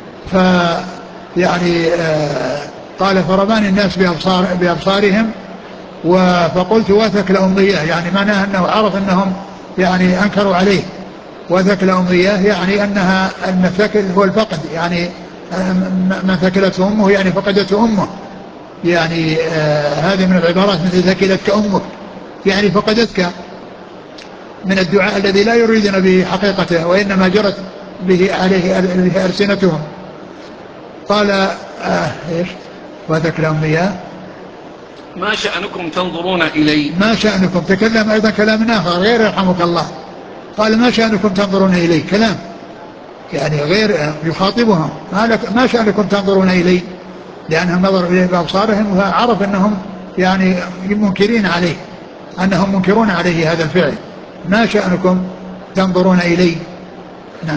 فيعني قال فرماني الناس بأبصار بأبصارهم فقلت واثك لأمضيه، يعني معناه أنه عرف أنهم يعني أنكروا عليه وثكل أمياه يعني أنها أن الثكل هو الفقد، يعني من ثكلته أمه يعني فقدته أمه، يعني آه هذه من العبارات مثل ثكلتك أمك يعني فقدتك، من الدعاء الذي لا يريدون به حقيقته وإنما جرت به عليه ألسنتهم. قال آه إيش وثكل أمياه ما شأنكم تنظرون إلي. ما شأنكم، تكلم أيضا كلام آخر غير يرحمك الله، قال ما شأنكم تنظرون إلي، كلام يعني غير يخاطبهم، ما شأنكم تنظرون إلي، لأنهم نظروا إليه بأبصارهم وعرف أنهم يعني منكرين عليه، أنهم منكرون عليه هذا الفعل، ما شأنكم تنظرون إلي. نعم.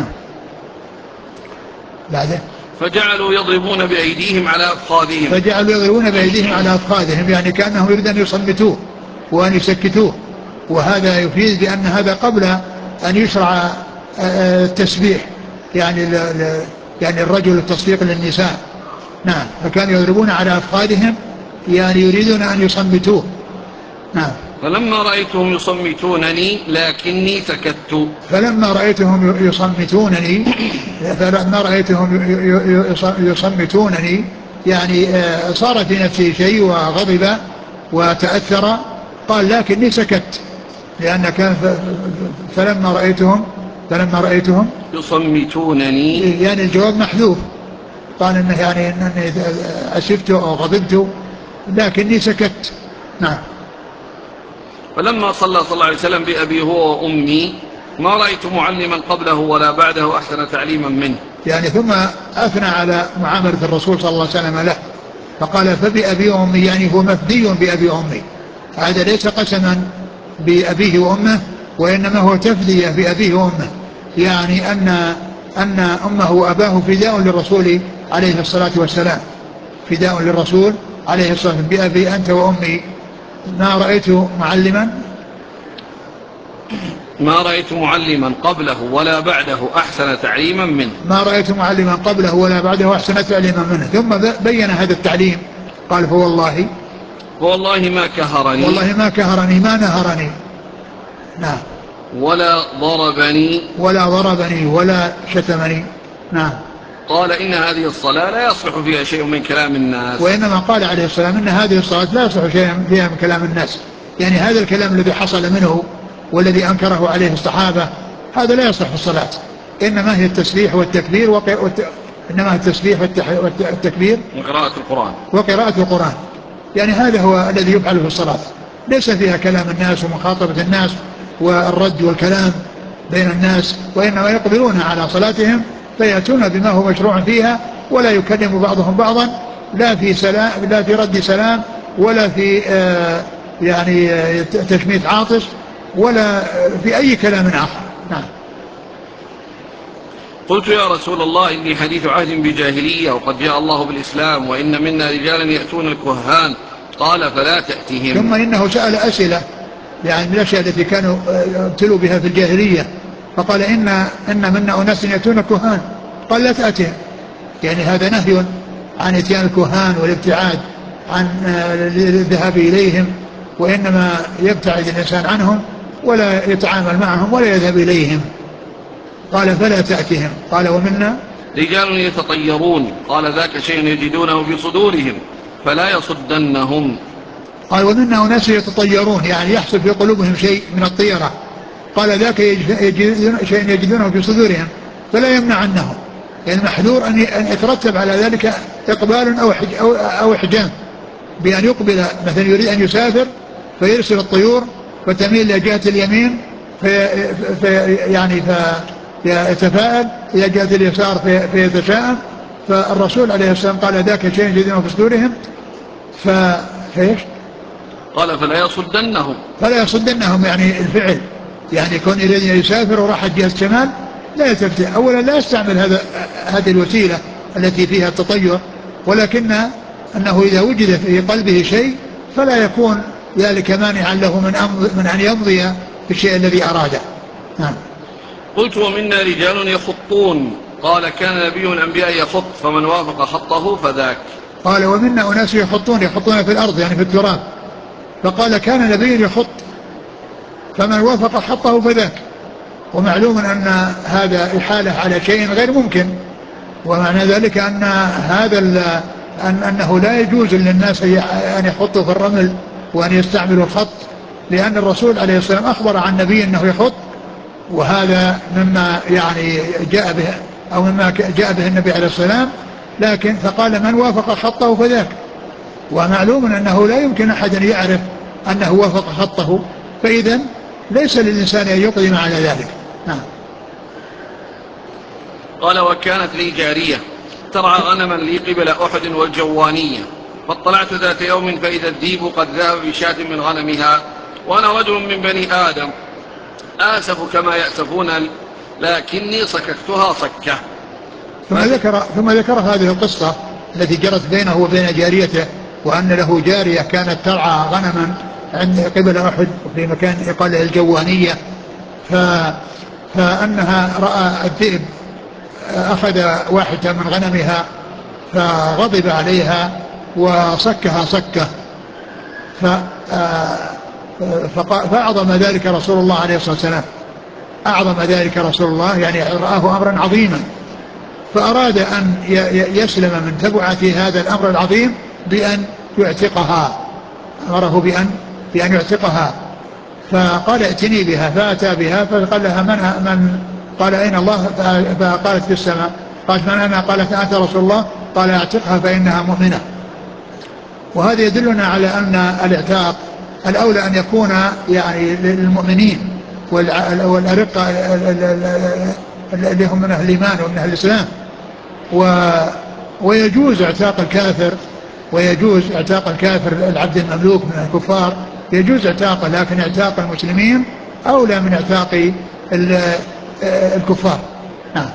بعده فجعلوا يضربون بأيديهم على أفخاذهم فجعلوا يضربون بأيديهم على أفخاذهم يعني كأنهم يريد أن يصمتوه وأن يسكتوه، وهذا يفيد بأن هذا قبل أن يشرع التسبيح، يعني يعني الرجل التصفيق للنساء. نعم. فكانوا يضربون على أفخاذهم يعني يريدون أن يصمتوه. نعم. فلما رأيتهم يصمتونني لكني سكت. فلما رأيتهم يصمتونني فلما رأيتهم يصمتونني يعني صار في نفسه شيء وغضب وتأثر، قال لكني سكت، لأن كان فلما رأيتهم فلما رأيتهم يصمتونني يعني الجواب محذوف، قال إنه يعني أنني أسفت أو غضبت لكني سكت. نعم. فلما صلى صلى الله عليه وسلم بأبي هو وأمي ما رأيت معلما قبله ولا بعده أحسن تعليما منه. يعني ثم أثنى على معاملة الرسول صلى الله عليه وسلم له، فقال فبأبي وأمي يعني هو مفدي بأبي وأمي، هذا ليس قسما بأبيه وأمه وإنما هو تفدية بأبيه وأمه، يعني أن أن أمه وأباه فداء للرسول عليه الصلاة والسلام، فداء للرسول عليه الصلاة والسلام. بأبي أنت وأمي ما رأيت معلما ما رأيت معلما قبله ولا بعده أحسن تعليما منه ما رأيت معلما قبله ولا بعده أحسن تعليما منه. ثم بين هذا التعليم قال فوالله فوالله ما كهرني والله ما كهرني ما نهرني. نعم. ولا ضربني ولا ضربني ولا شتمني. نعم. قال إن هذه الصلاة لا يصلح فيها شيء من كلام الناس. وإنما قال عليه السلام إن هذه الصلاة لا يصلح شيء فيها من كلام الناس، يعني هذا الكلام الذي حصل منه والذي أنكره عليه الصحابة هذا لا يصلح في الصلاة، إنما هي التسبيح والتكبير وق... والت... إنما هي التسبيح والتح... والتكبير وقراءة القرآن وقراءة القرآن، يعني هذا هو الذي يفعل في الصلاة، ليس فيها كلام الناس ومخاطبة الناس والرد والكلام بين الناس، وإنما يقبلون على صلاتهم فيأتون بما هو مشروع فيها، ولا يكلم بعضهم بعضا لا في سلام لا في رد سلام ولا في آه يعني آه تشميت عاطس ولا في أي كلام آخر. نعم. قلت يا رسول الله إني حديث عهد بجاهلية وقد جاء الله بالإسلام وإن منا رجالا يأتون الكهان، قال فلا تأتهم. ثم إنه سأل أسئلة يعني من الأشياء التي كانوا ابتلوا بها في الجاهلية، فقال إن إن منا أناس يأتون الكهان، قال لا تأتهم، يعني هذا نهي عن اتيان الكهان والابتعاد عن الذهاب إليهم، وإنما يبتعد الإنسان عنهم ولا يتعامل معهم ولا يذهب إليهم. قال فلا تأتهم. قال ومنا رجال يتطيرون، قال ذاك شيء يجدونه في صدورهم فلا يصدنهم. قال ومنا أناس يتطيرون يعني يحصل في قلوبهم شيء من الطيرة، قال ذاك يجدون شيء يجدونه في صدورهم فلا يمنعنهم، يعني محذور أن يترتب على ذلك إقبال أو أو إحجام، بأن يقبل مثلا يريد أن يسافر فيرسل الطيور فتميل لجهة اليمين في في يعني فيتفاءل إلى جهة اليسار في فيتشاءم، فالرسول عليه السلام قال ذاك شيء يجدونه في صدورهم فايش؟ قال فلا يصدنهم فلا يصدنهم يعني الفعل، يعني كون يريد أن يسافر وراح جهة الشمال لا يتفتح، أولا لا يستعمل هذا هذه الوسيلة التي فيها التطير، ولكن أنه إذا وجد في قلبه شيء فلا يكون ذلك مانعا له من, من أن يمضي في الشيء الذي أراده. نعم. قلت ومنا رجال يخطون، قال كان نبي الأنبياء يخط فمن وافق خطه فذاك. قال ومنا أناس يخطون يخطون في الأرض يعني في التراب، فقال كان نبي يخط فمن وافق خطه فذاك، ومعلوم أن هذا إحالة على شيء غير ممكن، ومعنى ذلك أن هذا أن أنه لا يجوز للناس أن يخطوا في الرمل وأن يستعملوا الخط، لأن الرسول عليه الصلاة والسلام أخبر عن النبي أنه يخط، وهذا مما يعني جاء به أو مما جاء به النبي عليه الصلاة والسلام، لكن فقال من وافق خطه فذاك، ومعلوم أنه لا يمكن أحد أن يعرف أنه وافق خطه، فإذا ليس للإنسان أن يقدم على ذلك. نعم. قال وكانت لي جارية ترعى غنما لي قبل أحد والجوانية، فاطلعت ذات يوم فإذا الذيب قد ذهب بشاة من غنمها، وأنا رجل من بني آدم آسف كما يأسفون، لكني صككتها صكة. ثم ذكر, ثم ذكر هذه القصة التي جرت بينه وبين جاريته، وأن له جارية كانت ترعى غنما عند قبل أحد في مكان يقال له الجوانية، فأنها رأى الذئب أخذ واحدة من غنمها فغضب عليها وصكها صكة، فأعظم ذلك رسول الله عليه الصلاة والسلام، أعظم ذلك رسول الله يعني رآه أمرا عظيما، فأراد أن يسلم من تبعة هذا الأمر العظيم بأن يعتقها، أمره بأن, بأن يعتقها، فقال ائتني بها، فأتى بها فقال لها من, من قال أين الله؟ فقالت في السماء. قالت من أنا؟ قالت أنت رسول الله. قال اعتقها فإنها مؤمنة. وهذا يدلنا على أن الاعتاق الأولى أن يكون يعني للمؤمنين والأرقة اللي هم من أهل الإيمان ومن أهل الإسلام، ويجوز اعتاق الكافر، ويجوز اعتاق الكافر العبد المملوك من الكفار، يجوز اعتاقه، لكن اعتاق المسلمين أولى من اعتاق الكفار. نعم.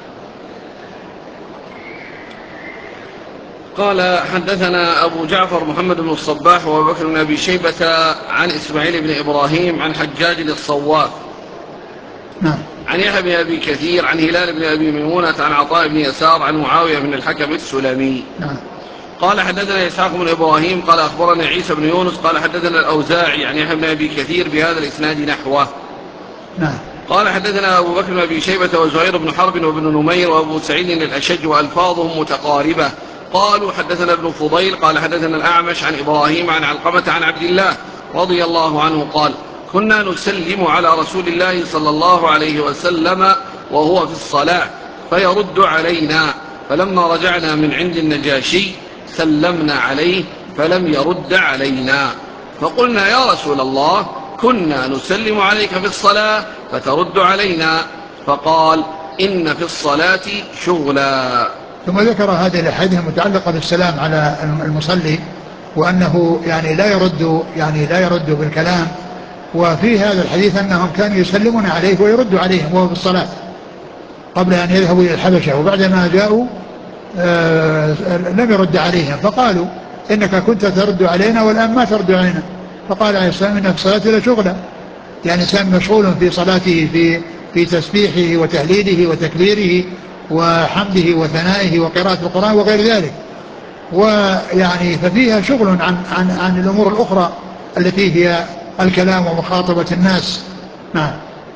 قال حدثنا أبو جعفر محمد بن الصباح وأبو بكر بن أبي شيبة عن إسماعيل بن إبراهيم عن حجاج الصواف نعم. عن يحيى بن أبي كثير عن هلال بن أبي ميمونة عن عطاء بن يسار عن معاوية بن الحكم السلمي. نعم. قال حدثنا إسحاق بن إبراهيم قال أخبرنا عيسى بن يونس قال حدثنا الأوزاعي عن يحيى بن أبي كثير بهذا الإسناد نحوه. نعم. قال حدثنا أبو بكر بن أبي شيبة وزهير بن حرب وابن نمير وأبو سعيد الأشج وألفاظهم متقاربة. قالوا حدثنا ابن فضيل قال حدثنا الأعمش عن إبراهيم عن علقمة عن عبد الله رضي الله عنه قال كنا نسلم على رسول الله صلى الله عليه وسلم وهو في الصلاة فيرد علينا، فلما رجعنا من عند النجاشي سلمنا عليه فلم يرد علينا، فقلنا يا رسول الله كنا نسلم عليك في الصلاة فترد علينا، فقال إن في الصلاة شغلا. ثم ذكر هذه الأحاديث المتعلقة بالسلام على المصلي، وأنه يعني لا يرد يعني لا يرد بالكلام، وفي هذا الحديث أنهم كانوا يسلمون عليه ويرد عليهم وهو في الصلاة قبل أن يذهبوا إلى الحبشة، وبعدما جاءوا آه لم يرد عليهم، فقالوا إنك كنت ترد علينا والآن ما ترد علينا، فقال عليه السلام إن في الصلاة لشغلا، يعني إنسان مشغول في صلاته في في تسبيحه وتهليله وتكبيره وحمده وثنائه وقراءة القرآن وغير ذلك، ويعني ففيها شغل عن عن عن الأمور الأخرى التي هي الكلام ومخاطبة الناس. نعم.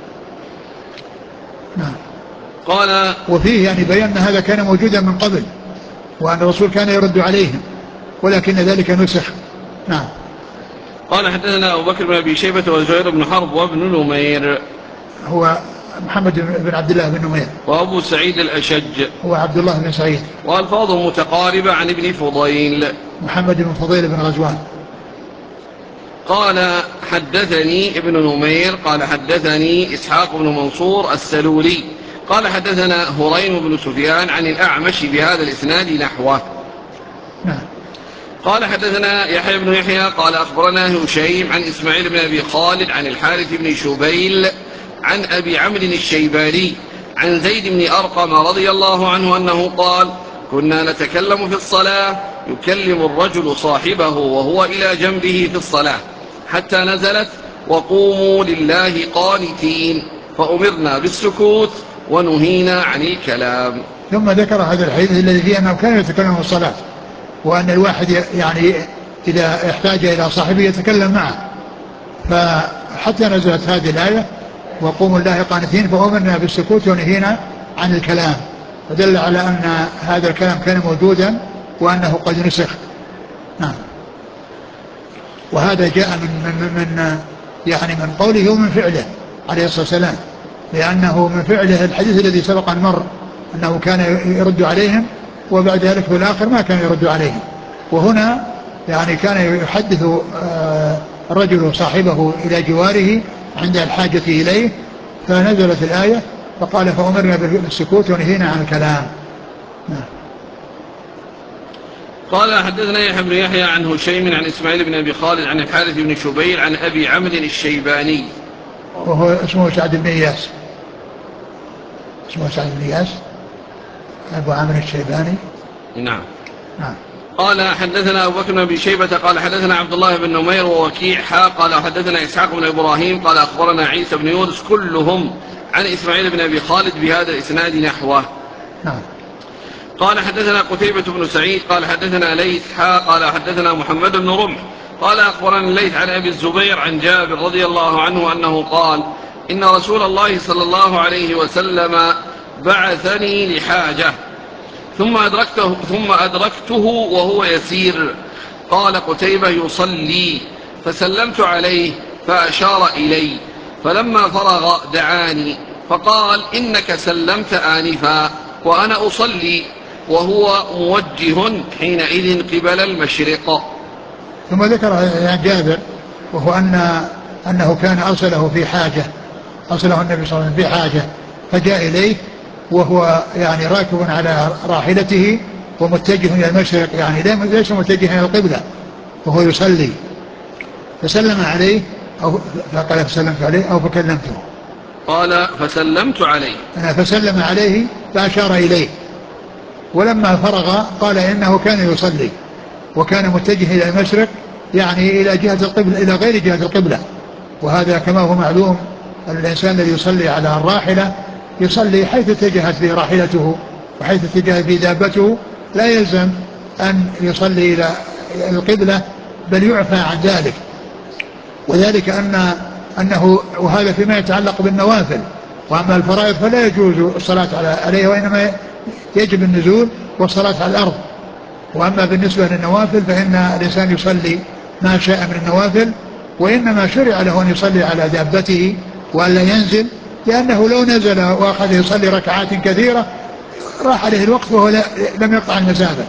نعم. قال وفيه يعني بيان هذا كان موجودا من قبل، وأن الرسول كان يرد عليهم ولكن ذلك نسخ. نعم. قال حدثنا أبو بكر بن أبي شيبة وزهير بن حرب وابن نمير هو محمد بن عبد الله بن نمير، وأبو سعيد الأشج هو عبد الله بن سعيد، وألفاظه متقاربة عن ابن فضيل محمد بن فضيل بن غزوان. قال حدثني ابن نمير قال حدثني إسحاق بن منصور السلولي قال حدثنا هريم بن سفيان عن الأعمش بهذا الإسناد نحوه. نعم. قال حدثنا يحيى بن يحيى قال أخبرنا هشيم عن إسماعيل بن أبي خالد عن الحارث بن شبيل عن أبي عمرو الشيباني عن زيد بن أرقم رضي الله عنه أنه قال كنا نتكلم في الصلاة يكلم الرجل صاحبه وهو إلى جنبه في الصلاة حتى نزلت وقوموا لله قانتين، فأمرنا بالسكوت ونهينا عن الكلام. ثم ذكر هذا الحديث الذي فيه أنه كان يتكلم في الصلاة، وأن الواحد يعني إذا احتاج إلى صاحبه يتكلم معه، فحتى نزلت هذه الآية وقوموا الله قانتين، فأمرنا بالسكوت ونهينا عن الكلام، فدل على أن هذا الكلام كان موجودا وأنه قد نسخ. نعم. وهذا جاء من, من, من يعني من قوله ومن فعله عليه الصلاة والسلام، لأنه من فعله الحديث الذي سبق أن مر أنه كان يرد عليهم، وبعد ذلك في الآخر ما كان يرد عليهم. وهنا يعني كان يحدث الرجل صاحبه إلى جواره عند الحاجة إليه، فنزلت الآية فقال فأمرنا بالسكوت ونهينا عن الكلام. قال حدثنا يحيى بن يحيى عن هشيم عن إسماعيل بن أبي خالد عن الحارث بن شبير عن أبي عمرو الشيباني وهو اسمه سعد بن إياس، اسمه سعد بن إياس أبو عمرو الشيباني. نعم. نعم. قال حدثنا أبو بكر بن أبي شيبة قال حدثنا عبد الله بن نمير ووكيع حا قال حدثنا إسحاق بن إبراهيم قال أخبرنا عيسى بن يونس كلهم عن إسماعيل بن أبي خالد بهذا الإسناد نحوه. نعم. قال حدثنا قتيبة بن سعيد قال حدثنا ليث حا قال حدثنا محمد بن رمح قال أخبرنا الليث عن أبي الزبير عن جابر رضي الله عنه أنه قال إن رسول الله صلى الله عليه وسلم بعثني لحاجة ثم أدركته, ثم أدركته وهو يسير. قال قتيبة يصلي فسلمت عليه فأشار إلي، فلما فرغ دعاني فقال إنك سلمت آنفا وأنا أصلي، وهو موجه حينئذ قبل المشرق. ثم ذكر عن جابر وهو أن أنه كان أرسله في حاجة، أرسله النبي صلى الله عليه وسلم في حاجة فجاء إليه وهو يعني راكب على راحلته ومتجه إلى المشرق، يعني ليس متجه إلى القبلة وهو يصلي، فسلم عليه أو فقال فسلمت عليه أو فكلمته. قال فسلمت عليه، أنا فسلم عليه فأشار إليه، ولما فرغ قال إنه كان يصلي وكان متجه إلى المشرق، يعني إلى جهة القبلة إلى غير جهة القبلة. وهذا كما هو معلوم الإنسان الذي يصلي على الراحلة يصلي حيث اتجهت به راحلته وحيث اتجهت به دابته، لا يلزم أن يصلي إلى القبلة بل يعفى عن ذلك. وذلك أن أنه وهذا فيما يتعلق بالنوافل، وأما الفرائض فلا يجوز الصلاة عليها وإنما يجب النزول والصلاة على الأرض. وأما بالنسبة للنوافل فإن الإنسان يصلي ما شاء من النوافل، وإنما شرع له أن يصلي على دابته وألا ينزل، لأنه لو نزل وأخذ يصلي ركعات كثيرة راح عليه الوقت وهو لم يقطع المسافة،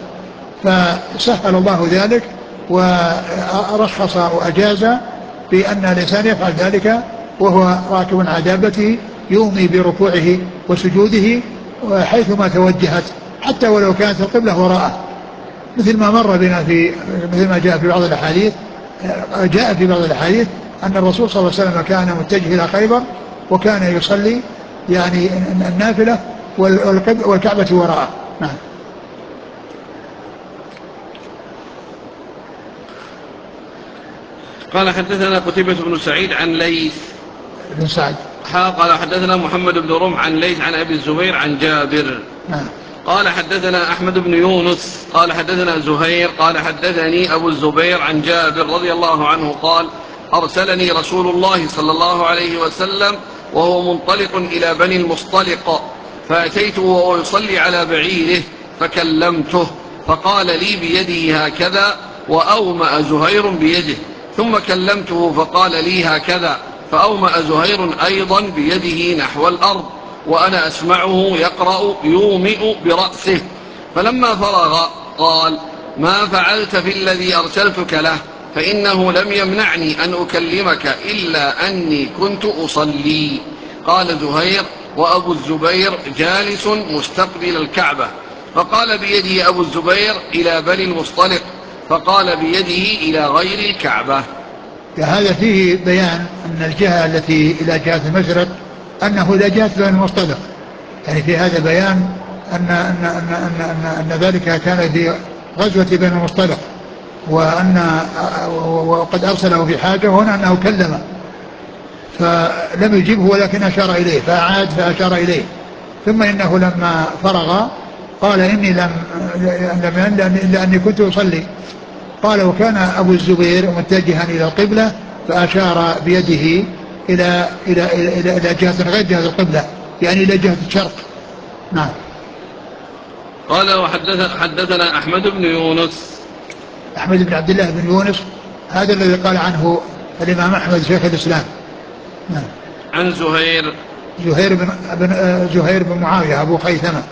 فسهل الله ذلك ورخص وأجاز بأن الإنسان يفعل ذلك وهو راكب على دابته يومي بركوعه وسجوده حيثما توجهت حتى ولو كانت القبلة وراءه، مثل ما مر بنا في مثل ما جاء في بعض الأحاديث جاء في بعض الأحاديث أن الرسول صلى الله عليه وسلم كان متجه إلى خيبر وكان يصلي يعني النافلة والكعبة وراءه. نعم. قال حدثنا قتيبة بن سعيد عن ليث بن سعد قال حدثنا محمد بن رمح عن ليث عن أبي الزبير عن جابر. نعم. قال حدثنا أحمد بن يونس قال حدثنا زهير قال حدثني أبو الزبير عن جابر رضي الله عنه قال أرسلني رسول الله صلى الله عليه وسلم وهو منطلق إلى بني المصطلق، فأتيته وهو يصلي على بعيره فكلمته فقال لي بيده هكذا وأومأ زهير بيده، ثم كلمته فقال لي هكذا فأومأ زهير أيضا بيده نحو الأرض وأنا أسمعه يقرأ يومئ برأسه. فلما فرغ قال ما فعلت في الذي أرسلتك له؟ فإنه لم يمنعني أن أكلمك إلا أني كنت أصلي. قال زهير وأبو الزبير جالس مستقبل الكعبة، فقال بيده أبو الزبير إلى بني المصطلق، فقال بيده إلى غير الكعبة. هذا فيه بيان أن الجهة التي إلى جهة المشرق أنه إلى جهة بني المصطلق، يعني في هذا بيان أن, أن, أن, أن, أن, أن ذلك كان في غزوة بني المصطلق، وأن وقد أرسله في حاجة، وهنا أنه كلمه فلم يجبه ولكن أشار إليه فأعاد فأشار إليه، ثم إنه لما فرغ قال إني لم إلا أني كنت أصلي. قال وكان أبو الزبير متجها إلى القبلة فأشار بيده إلى إلى إلى, إلى, إلى جهة غير جهة القبلة، يعني إلى جهة الشرق. نعم. قال وحدثنا حدثنا أحمد بن يونس. أحمد بن عبد الله بن يونس هذا الذي قال عنه الإمام أحمد شيخ الإسلام. نعم. عن زهير زهير بن, بن زهير بن معاوية أبو خيثمة،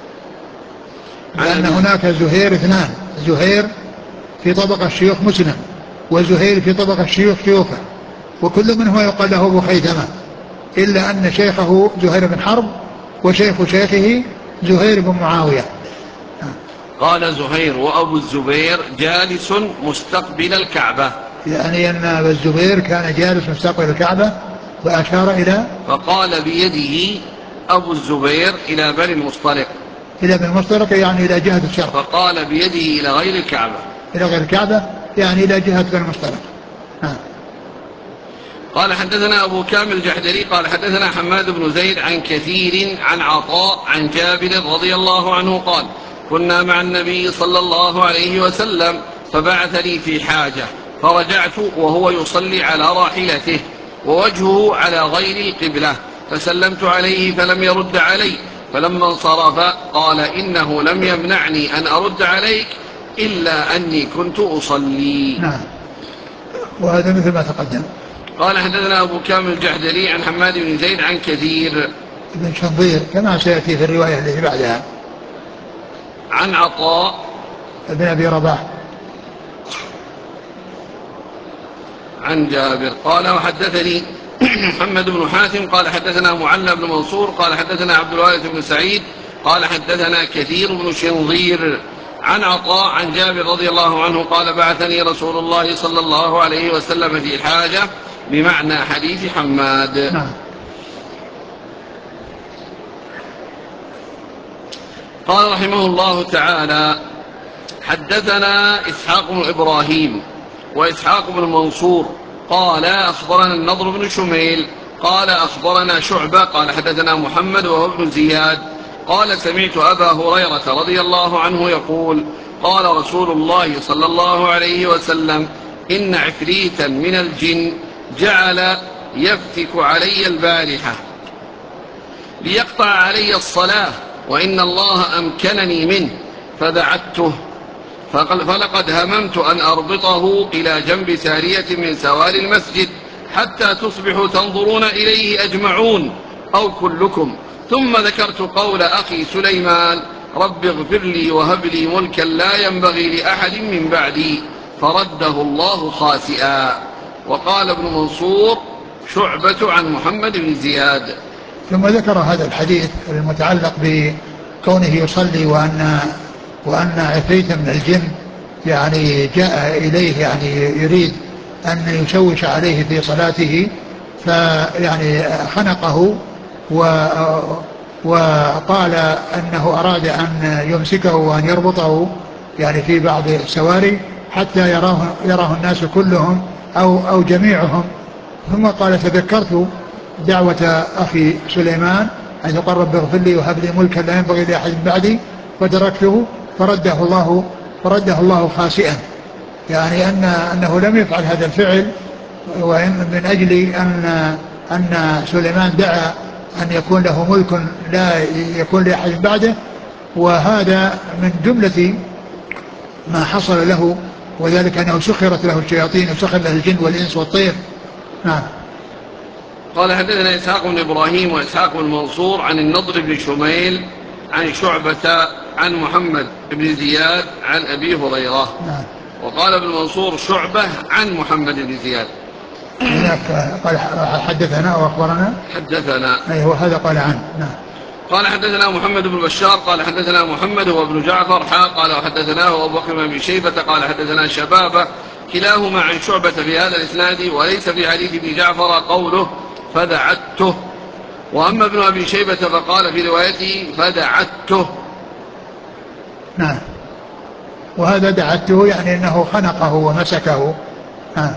لأن هناك زهير اثنان، زهير في طبقة شيوخ مسلم وزهير في طبقة شيوخ شيوخه، وكل منهما يقال له أبو خيثمة، إلا أن شيخه زهير بن حرب وشيخ شيخه زهير بن معاوية. قال زهير وأبو الزبير جالس مستقبل الكعبة، يعني أن أبا الزبير كان جالس مستقبل الكعبة وأشار إلى، فقال بيده أبو الزبير إلى بني المصطلق، إلى بني المصطلق يعني إلى جهة الشرق، فقال بيده إلى غير الكعبة، إلى غير الكعبة يعني إلى جهة بني المصطلق. ها. قال حدثنا أبو كامل الجحدري قال حدثنا حماد بن زيد عن كثير عن عطاء عن جابر رضي الله عنه قال كنا مع النبي صلى الله عليه وسلم فبعث لي في حاجة فرجعت وهو يصلي على راحلته ووجهه على غير القبلة، فسلمت عليه فلم يرد علي، فلما انصرف قال إنه لم يمنعني أن أرد عليك إلا أني كنت أصلي. نعم. وهذا مثل ما تقدم. قال حدثنا أبو كامل الجحدري عن حماد بن زيد عن كثير بن شنظير كما سيأتي في الرواية التي بعدها، عن عطاء ابن أبي رباح عن جابر قال وحدثني محمد بن حاتم قال حدثنا معلى بن منصور قال حدثنا عبد الوارث بن سعيد قال حدثنا كثير بن شنظير عن عطاء عن جابر رضي الله عنه قال بعثني رسول الله صلى الله عليه وسلم في حاجة بمعنى حديث حماد. نعم. قال رحمه الله تعالى حدثنا إسحاق بن إبراهيم وإسحاق بن منصور قال أخبرنا النضر بن شميل قال أخبرنا شعبة قال حدثنا محمد وهو ابن زياد قال سمعت أبا هريرة رضي الله عنه يقول قال رسول الله صلى الله عليه وسلم إن عفريتا من الجن جعل يفتك علي البارحة ليقطع علي الصلاة وإن الله أمكنني منه فدعته فلقد هممت أن أربطه إلى جنب سارية من سوار المسجد حتى تصبحوا تنظرون إليه أجمعون أو كلكم، ثم ذكرت قول أخي سليمان رب اغفر لي وهب لي ملكا لا ينبغي لأحد من بعدي فرده الله خاسئا. وقال ابن منصور شعبة عن محمد بن زياد. ثم ذكر هذا الحديث المتعلق بكونه يصلي وأن وأن عفريتا من الجن يعني جاء إليه يعني يريد أن يشوش عليه في صلاته، فيعني خنقه وقال أنه أراد أن يمسكه وأن يربطه يعني في بعض السواري حتى يراه, يراه الناس كلهم أو, أو جميعهم. ثم قال تذكرت دعوة أخي سليمان أن يقرب اغفر لي وهب لي ملكا لا ينبغي لأحد بعدي فدركته فرده الله فرده الله خاسئا، يعني أن أنه لم يفعل هذا الفعل وإن من أجل أن أن سليمان دعا أن يكون له ملك لا يكون لأحد بعده، وهذا من جملة ما حصل له، وذلك أنه سخرت له الشياطين وسخر له الجن والإنس والطير. نعم. قال حدثنا إسحاق بن إبراهيم وإسحاق بن منصور عن النضر بن شميل عن شعبة عن محمد بن زياد عن أبي هريرة. نعم. وقال ابن منصور شعبة عن محمد بن زياد. هناك قال حدثنا وأخبرنا حدثنا أيوه هذا قال عنه. نعم. قال حدثنا محمد بن بشار قال حدثنا محمد هو ابن جعفر حا قال وحدثناه أبو بكر بن شيبة قال حدثنا شبابة كلاهما عن شعبة في هذا الإسناد، وليس في حديث ابن جعفر قوله فدعته، وأما ابن أبي شيبة فقال في روايته فدعته. نعم. وهذا دعته يعني أنه خنقه ومسكه. آه.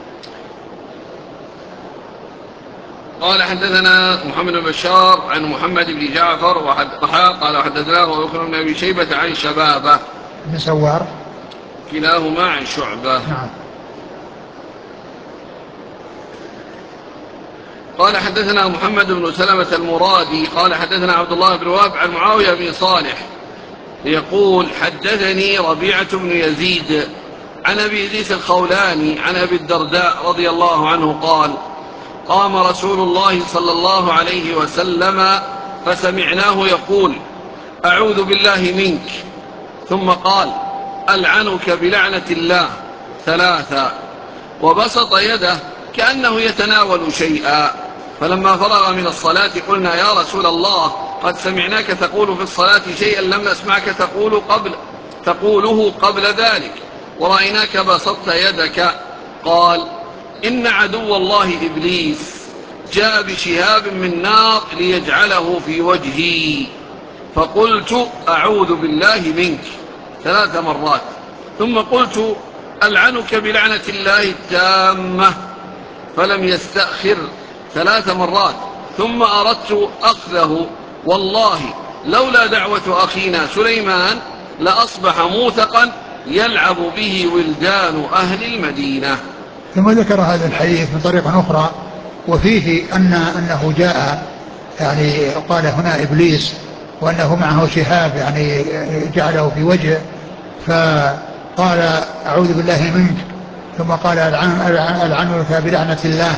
قال حدثنا محمد بن بشار عن محمد بن جعفر وحا قال حدثناه ويخرج بن أبي شيبة عن شبابة بن سوار كلاهما عن شعبة. نعم. قال حدثنا محمد بن سلمة المرادي قال حدثنا عبد الله بن وهب عن معاوية بن صالح يقول حدثني ربيعة بن يزيد عن أبي إدريس الخولاني عن أبي الدرداء رضي الله عنه قال قام رسول الله صلى الله عليه وسلم فسمعناه يقول أعوذ بالله منك، ثم قال ألعنك بلعنة الله ثلاثا، وبسط يده كأنه يتناول شيئا. فلما فرغ من الصلاة قلنا يا رسول الله قد سمعناك تقول في الصلاة شيئا لم نسمعك تقول قبل تقوله قبل ذلك، ورأيناك بسطت يدك. قال إن عدو الله إبليس جاء بشهاب من نار ليجعله في وجهي، فقلت أعوذ بالله منك ثلاث مرات، ثم قلت ألعنك بلعنة الله التامة، فلم يستأخر ثلاث مرات، ثم أردت أخذه، والله لولا دعوة أخينا سليمان لأصبح موثقا يلعب به ولدان أهل المدينة. ثم ذكر هذا الحديث من طريقة أخرى وفيه أن أنه جاء يعني قال هنا إبليس وأنه معه شهاب يعني جعله في وجهه، فقال أعوذ بالله منك، ثم قال ألعنك بلعنة الله،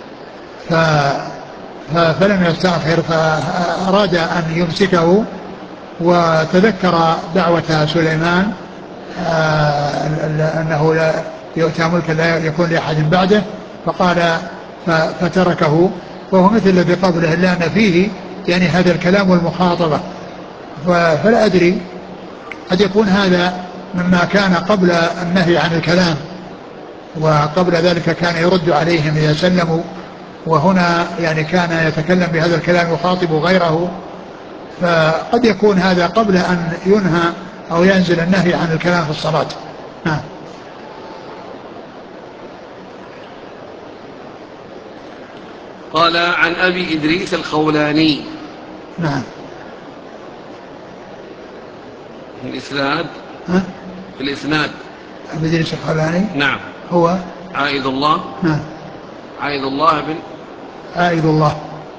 فلم يستأخر فأراد أن يمسكه، وتذكر دعوة سليمان أنه لا يؤتى ملكا لا يكون لأحد بعده، فقال فتركه، وهو مثل الذي قبله إلا أن فيه يعني هذا الكلام والمخاطبة. فلا أدري قد يكون هذا مما كان قبل النهي عن الكلام، وقبل ذلك كان يرد عليهم إذا سلموا، وهنا يعني كان يتكلم بهذا الكلام يخاطب غيره، فقد يكون هذا قبل أن ينهى أو ينزل النهي عن الكلام في الصلاة. نعم. قال عن أبي إدريس الخولاني. نعم. في الإسناد ها؟ في الإسناد أبي إدريس الخولاني نعم هو عائد الله. نعم. عائد الله بن عائد الله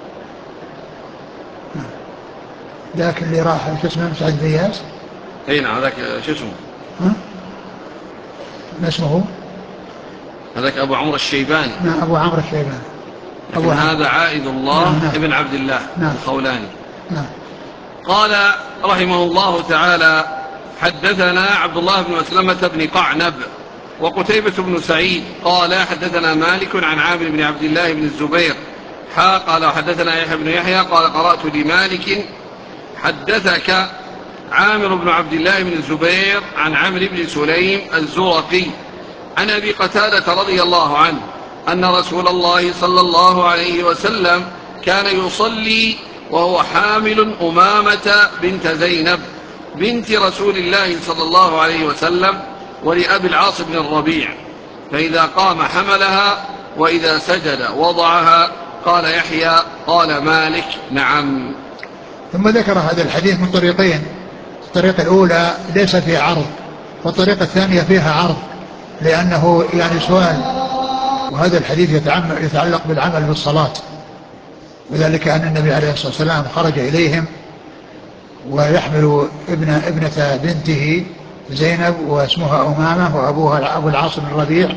ذاك اللي راح شو اسمه مسعد بياس. اي نعم هذاك شو اسمه؟ ها؟ ما اسمه؟ هذاك أبو عمرو الشيباني. نعم أبو عمرو الشيباني. أبو هذا عائد الله. نعم. نعم. ابن عبد الله. نعم. الخولاني. نعم. قال رحمه الله تعالى حدثنا عبد الله بن مسلمة بن قعنب وقتيبة بن سعيد قال حدثنا مالك عن عامر بن عبد الله بن الزبير حا قال حدثنا يحيى بن يحيى قال قرأت لمالك حدثك عامر بن عبد الله بن الزبير عن عمرو بن سليم الزرقي عن أبي قتادة رضي الله عنه أن رسول الله صلى الله عليه وسلم كان يصلي وهو حامل أمامة بنت زينب بنت رسول الله صلى الله عليه وسلم ولأبي العاص بن الربيع، فإذا قام حملها وإذا سجد وضعها. قال يحيى قال مالك نعم. ثم ذكر هذا الحديث من طريقين، الطريقة الأولى ليس فيها عرض، والطريقة الثانية فيها عرض، لأنه يعني سؤال، وهذا الحديث يتعلق بالعمل بالصلاة، وذلك أن النبي عليه الصلاة والسلام خرج إليهم ويحمل ابن ابنة بنته زينب واسمها أمامة وأبوها أبو العاص بن الربيع،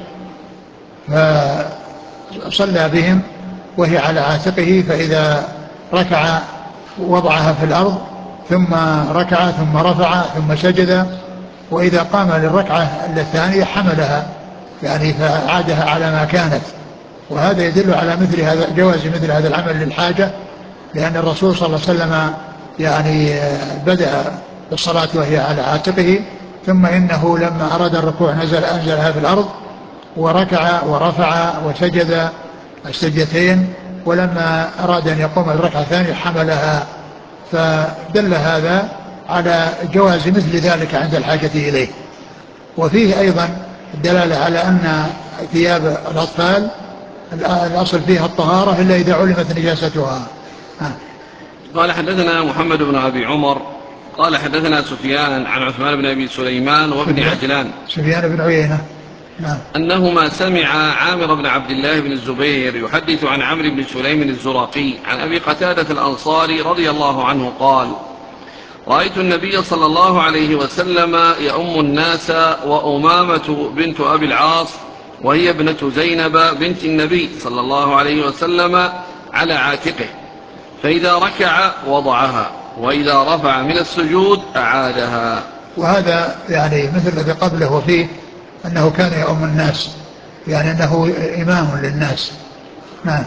فصلى بهم وهي على عاتقه، فإذا ركع وضعها في الأرض ثم ركع ثم رفع ثم سجد، وإذا قام للركعة الثانية حملها يعني فعادها على ما كانت. وهذا يدل على مثل هذا جواز مثل هذا العمل للحاجة، لأن الرسول صلى الله عليه وسلم يعني بدأ بالصلاة وهي على عاتقه، ثم إنه لما أراد الركوع نزل أنزلها في الأرض وركع ورفع وسجد السجدتين، ولما أراد أن يقوم الركعة الثانية حملها، فدل هذا على جواز مثل ذلك عند الحاجة إليه. وفيه أيضا الدلالة على أن ثياب الأطفال الأصل فيها الطهارة إلا إذا علمت نجاستها. قال حدثنا محمد بن أبي عمر قال حدثنا سفيان عن عثمان بن أبي سليمان وابن عجلان. سفيان بن عيينة نعم. أنهما سمع عامر بن عبد الله بن الزبير يحدث عن عمرو بن سليم الزرقي عن أبي قتادة الأنصاري رضي الله عنه قال: رأيت النبي صلى الله عليه وسلم يؤم الناس وأمامة بنت أبي العاص وهي ابنة زينب بنت النبي صلى الله عليه وسلم على عاتقه، فإذا ركع وضعها وإذا رفع من السجود أعادها. وهذا يعني مثل الذي قبله وفيه أنه كان يؤم الناس، يعني أنه إمام للناس. نعم.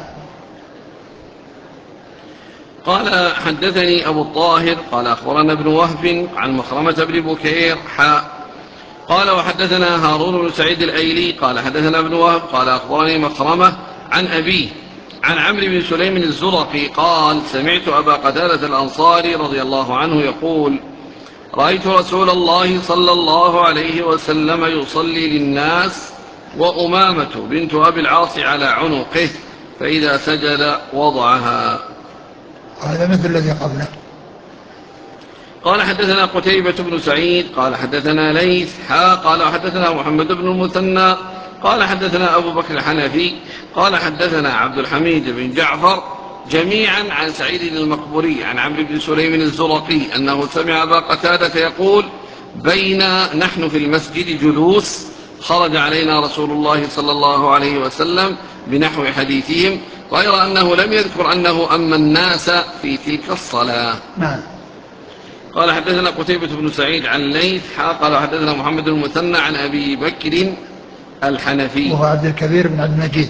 قال: حدثني أبو الطاهر قال أخبرنا ابن وهب عن مخرمة بن بكير حاء قال: وحدثنا هارون بن سعيد الأيلي قال حدثنا ابن وهب قال أخبرني مخرمة عن أبيه عن عمرو بن سليم الزرقي قال: سمعت أبا قتادة الأنصاري رضي الله عنه يقول: رأيت رسول الله صلى الله عليه وسلم يصلي للناس وأمامة بنت أبي العاص على عنقه، فإذا سجد وضعها. هذا مثل الذي قبله. قال: حدثنا قتيبة بن سعيد قال حدثنا ليث حا قال حدثنا محمد بن المثنى قال حدثنا أبو بكر الحنفي قال حدثنا عبد الحميد بن جعفر جميعا عن سعيد المقبوري عن عمرو بن سليم الزرقي أنه سمع أبا قتادة يقول: بينا نحن في المسجد جلوس خرج علينا رسول الله صلى الله عليه وسلم بنحو حديثهم، غير أنه لم يذكر أنه أما الناس في تلك الصلاة. نعم. قال: حدثنا قتيبة بن سعيد عن ليث قال حدثنا محمد بن المثنى عن أبي بكر الحنفي وهو عبد الكبير بن عبد المجيد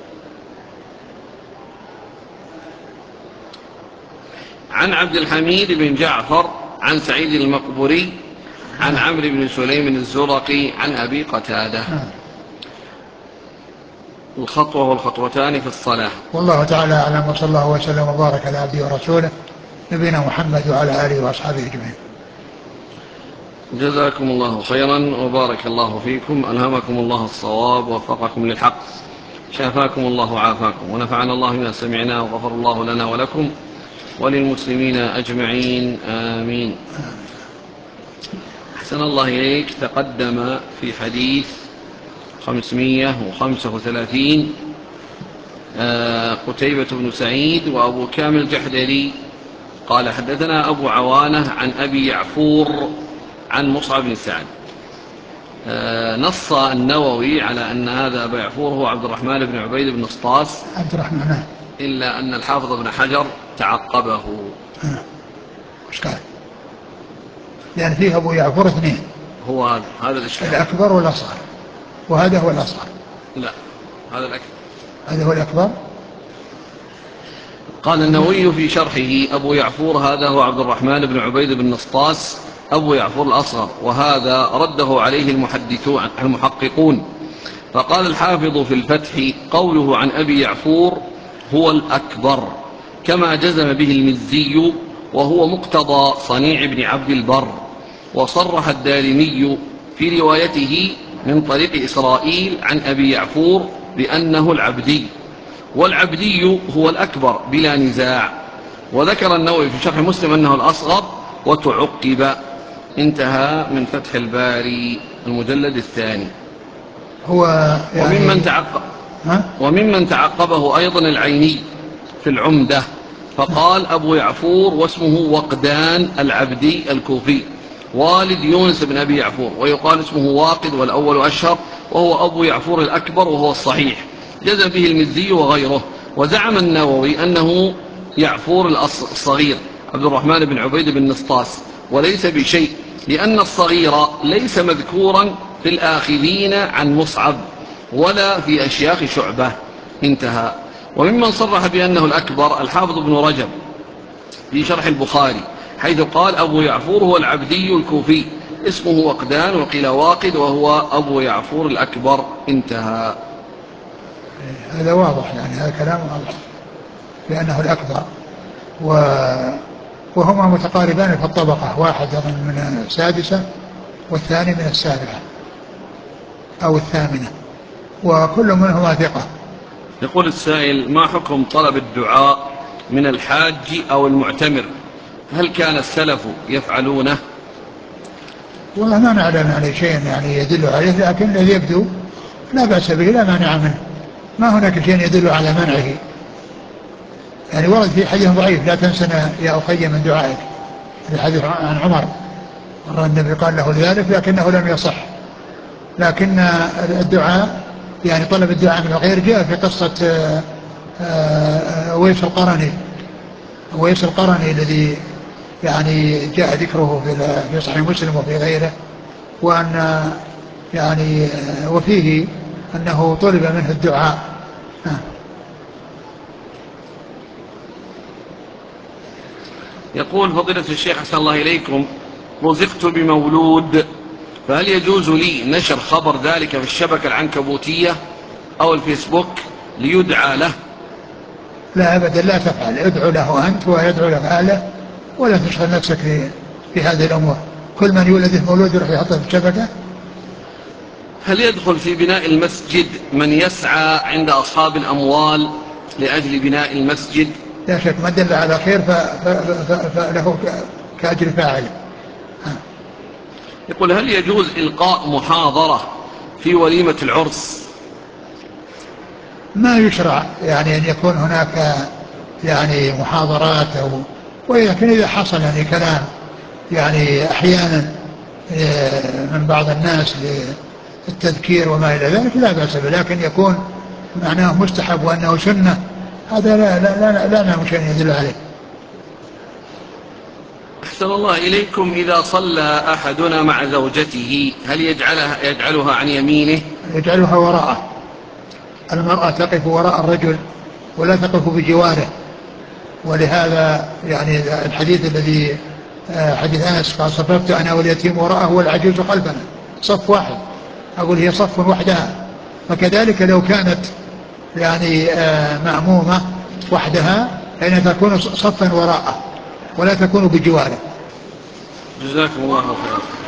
عن عبد الحميد بن جعفر عن سعيد المقبوري عن عمرو بن سليم الزرقي عن أبي قتادة. الخطوة والخطوتان في الصلاة. والله تعالى أعلم، وصلى الله وسلم وبارك على عبده ورسوله نبينا محمد وعلى آله وأصحابه أجمعين. جزاكم الله خيرا وبارك الله فيكم، ألهمكم الله الصواب ووفقكم للحق، شافاكم الله وعافاكم، ونفعنا الله بما سمعنا، وغفر الله لنا ولكم وللمسلمين أجمعين، آمين. أحسن الله إليك. تقدم في حديث خمسمائة وخمسة وثلاثين قتيبة بن سعيد وأبو كامل الجحدري قال: حدثنا أبو عوانة عن أبي يعفور عن مصعب بن سعد. نص النووي على أن هذا أبو يعفور هو عبد الرحمن بن عبيد بن نسطاس، عبد الرحمن، إلا أن الحافظ بن حجر تعقبه. إيش قال؟ لأن فيه أبو يعفور اثنين، هو هذا هذا الإشكال، الأكبر والأصغر، وهذا هو الأصغر. لا، هذا الأكبر، هذا هو الأكبر. قال النووي في شرحه: أبو يعفور هذا هو عبد الرحمن بن عبيد بن نسطاس أبو يعفور الأصغر، وهذا رده عليه المحدثون المحققون. فقال الحافظ في الفتح: قوله عن أبي يعفور هو الأكبر، كما جزم به المزي، وهو مقتضى صنيع بن عبد البر. وصرح الدارمي في روايته من طريق إسرائيل عن أبي يعفور بأنه العبدي، والعبدي هو الأكبر بلا نزاع. وذكر النووي في شرح مسلم أنه الأصغر وتعقب. انتهى من فتح الباري المجلد الثاني. هو يعني وممن تعقب وممن تعقبه أيضا العيني في العمدة، فقال: أبو يعفور واسمه وقدان العبدي الكوفي والد يونس بن أبي يعفور، ويقال اسمه واقد والأول أشهر، وهو أبو يعفور الأكبر وهو الصحيح، جزم به المزي وغيره. وزعم النووي أنه يعفور الصغير عبد الرحمن بن عبيد بن نسطاس، وليس بشيء، لأن الصغير ليس مذكورا في الآخذين عن مصعب ولا في أشياخ شعبة. انتهى. وممن صرح بأنه الأكبر الحافظ بن رجب في شرح البخاري، حيث قال: أبو يعفور هو العبدي الكوفي، اسمه وقدان، وقيل واقد، وهو أبو يعفور الأكبر. انتهى. هذا واضح، يعني هذا كلام واضح بأنه الأكبر، و... وهما متقاربان في الطبقة، واحد من السادسة والثاني من السابعة أو الثامنة، وكل منهما ثقة. يقول السائل: ما حكم طلب الدعاء من الحاج أو المعتمر؟ هل كان السلف يفعلونه؟ والله ما نعلم عليه شيء يعني يدل عليه، لكن الذي يبدو لا بأس به لا مانع منه، ما هناك شيء يدل على منعه. يعني ورد في حديث ضعيف لا تنسنا يا أخي من دعائك، في حديث عن عمر مرة النبي قال له ذلك لكنه لم يصح. لكن الدعاء يعني طلب الدعاء من الغير جاء في قصة أويس القرني أويس القرني الذي يعني جاء ذكره في صحيح مسلم وفي غيره، وأن يعني وفيه أنه طلب منه الدعاء. يقول فضيلة الشيخ أحسن الله إليكم، رزقت بمولود، فهل يجوز لي نشر خبر ذلك في الشبكة العنكبوتية أو الفيسبوك ليدعى له؟ لا أبدا، لا تفعل، ادعو له أنت ويدعو لك أهله، ولا تشغل نفسك في, في هذه الأمور. كل من يولد مولود يروح يحطه في الشبكة. هل يدخل في بناء المسجد من يسعى عند أصحاب الأموال لأجل بناء المسجد؟ لا شك، ما دل على خير فله كأجر فاعل. يقول هل يجوز إلقاء محاضرة في وليمة العرس؟ ما يشرع يعني أن يكون هناك يعني محاضرات أو، ولكن إذا حصل يعني كلام يعني أحيانا من بعض الناس للتذكير وما إلى ذلك لا بأس به، لكن يكون معناه مستحب وأنه سنة هذا لا لا لا, لا نعم شيء يدل عليه. أحسن الله إليكم، إذا صلى أحدنا مع زوجته هل يجعلها, يجعلها عن يمينه؟ يجعلها وراءه. المرأة تقف وراء الرجل ولا تقف بجواره، ولهذا يعني الحديث الذي حديث أنس قال صففت أنا واليتيم وراءه والعجوز خلفنا، صف واحد، أقول هي صف وحدها. فكذلك لو كانت يعني مأمومة وحدها فإنها تكون صفا وراءه ولا تكون بجواره. جزاكم الله خيرا.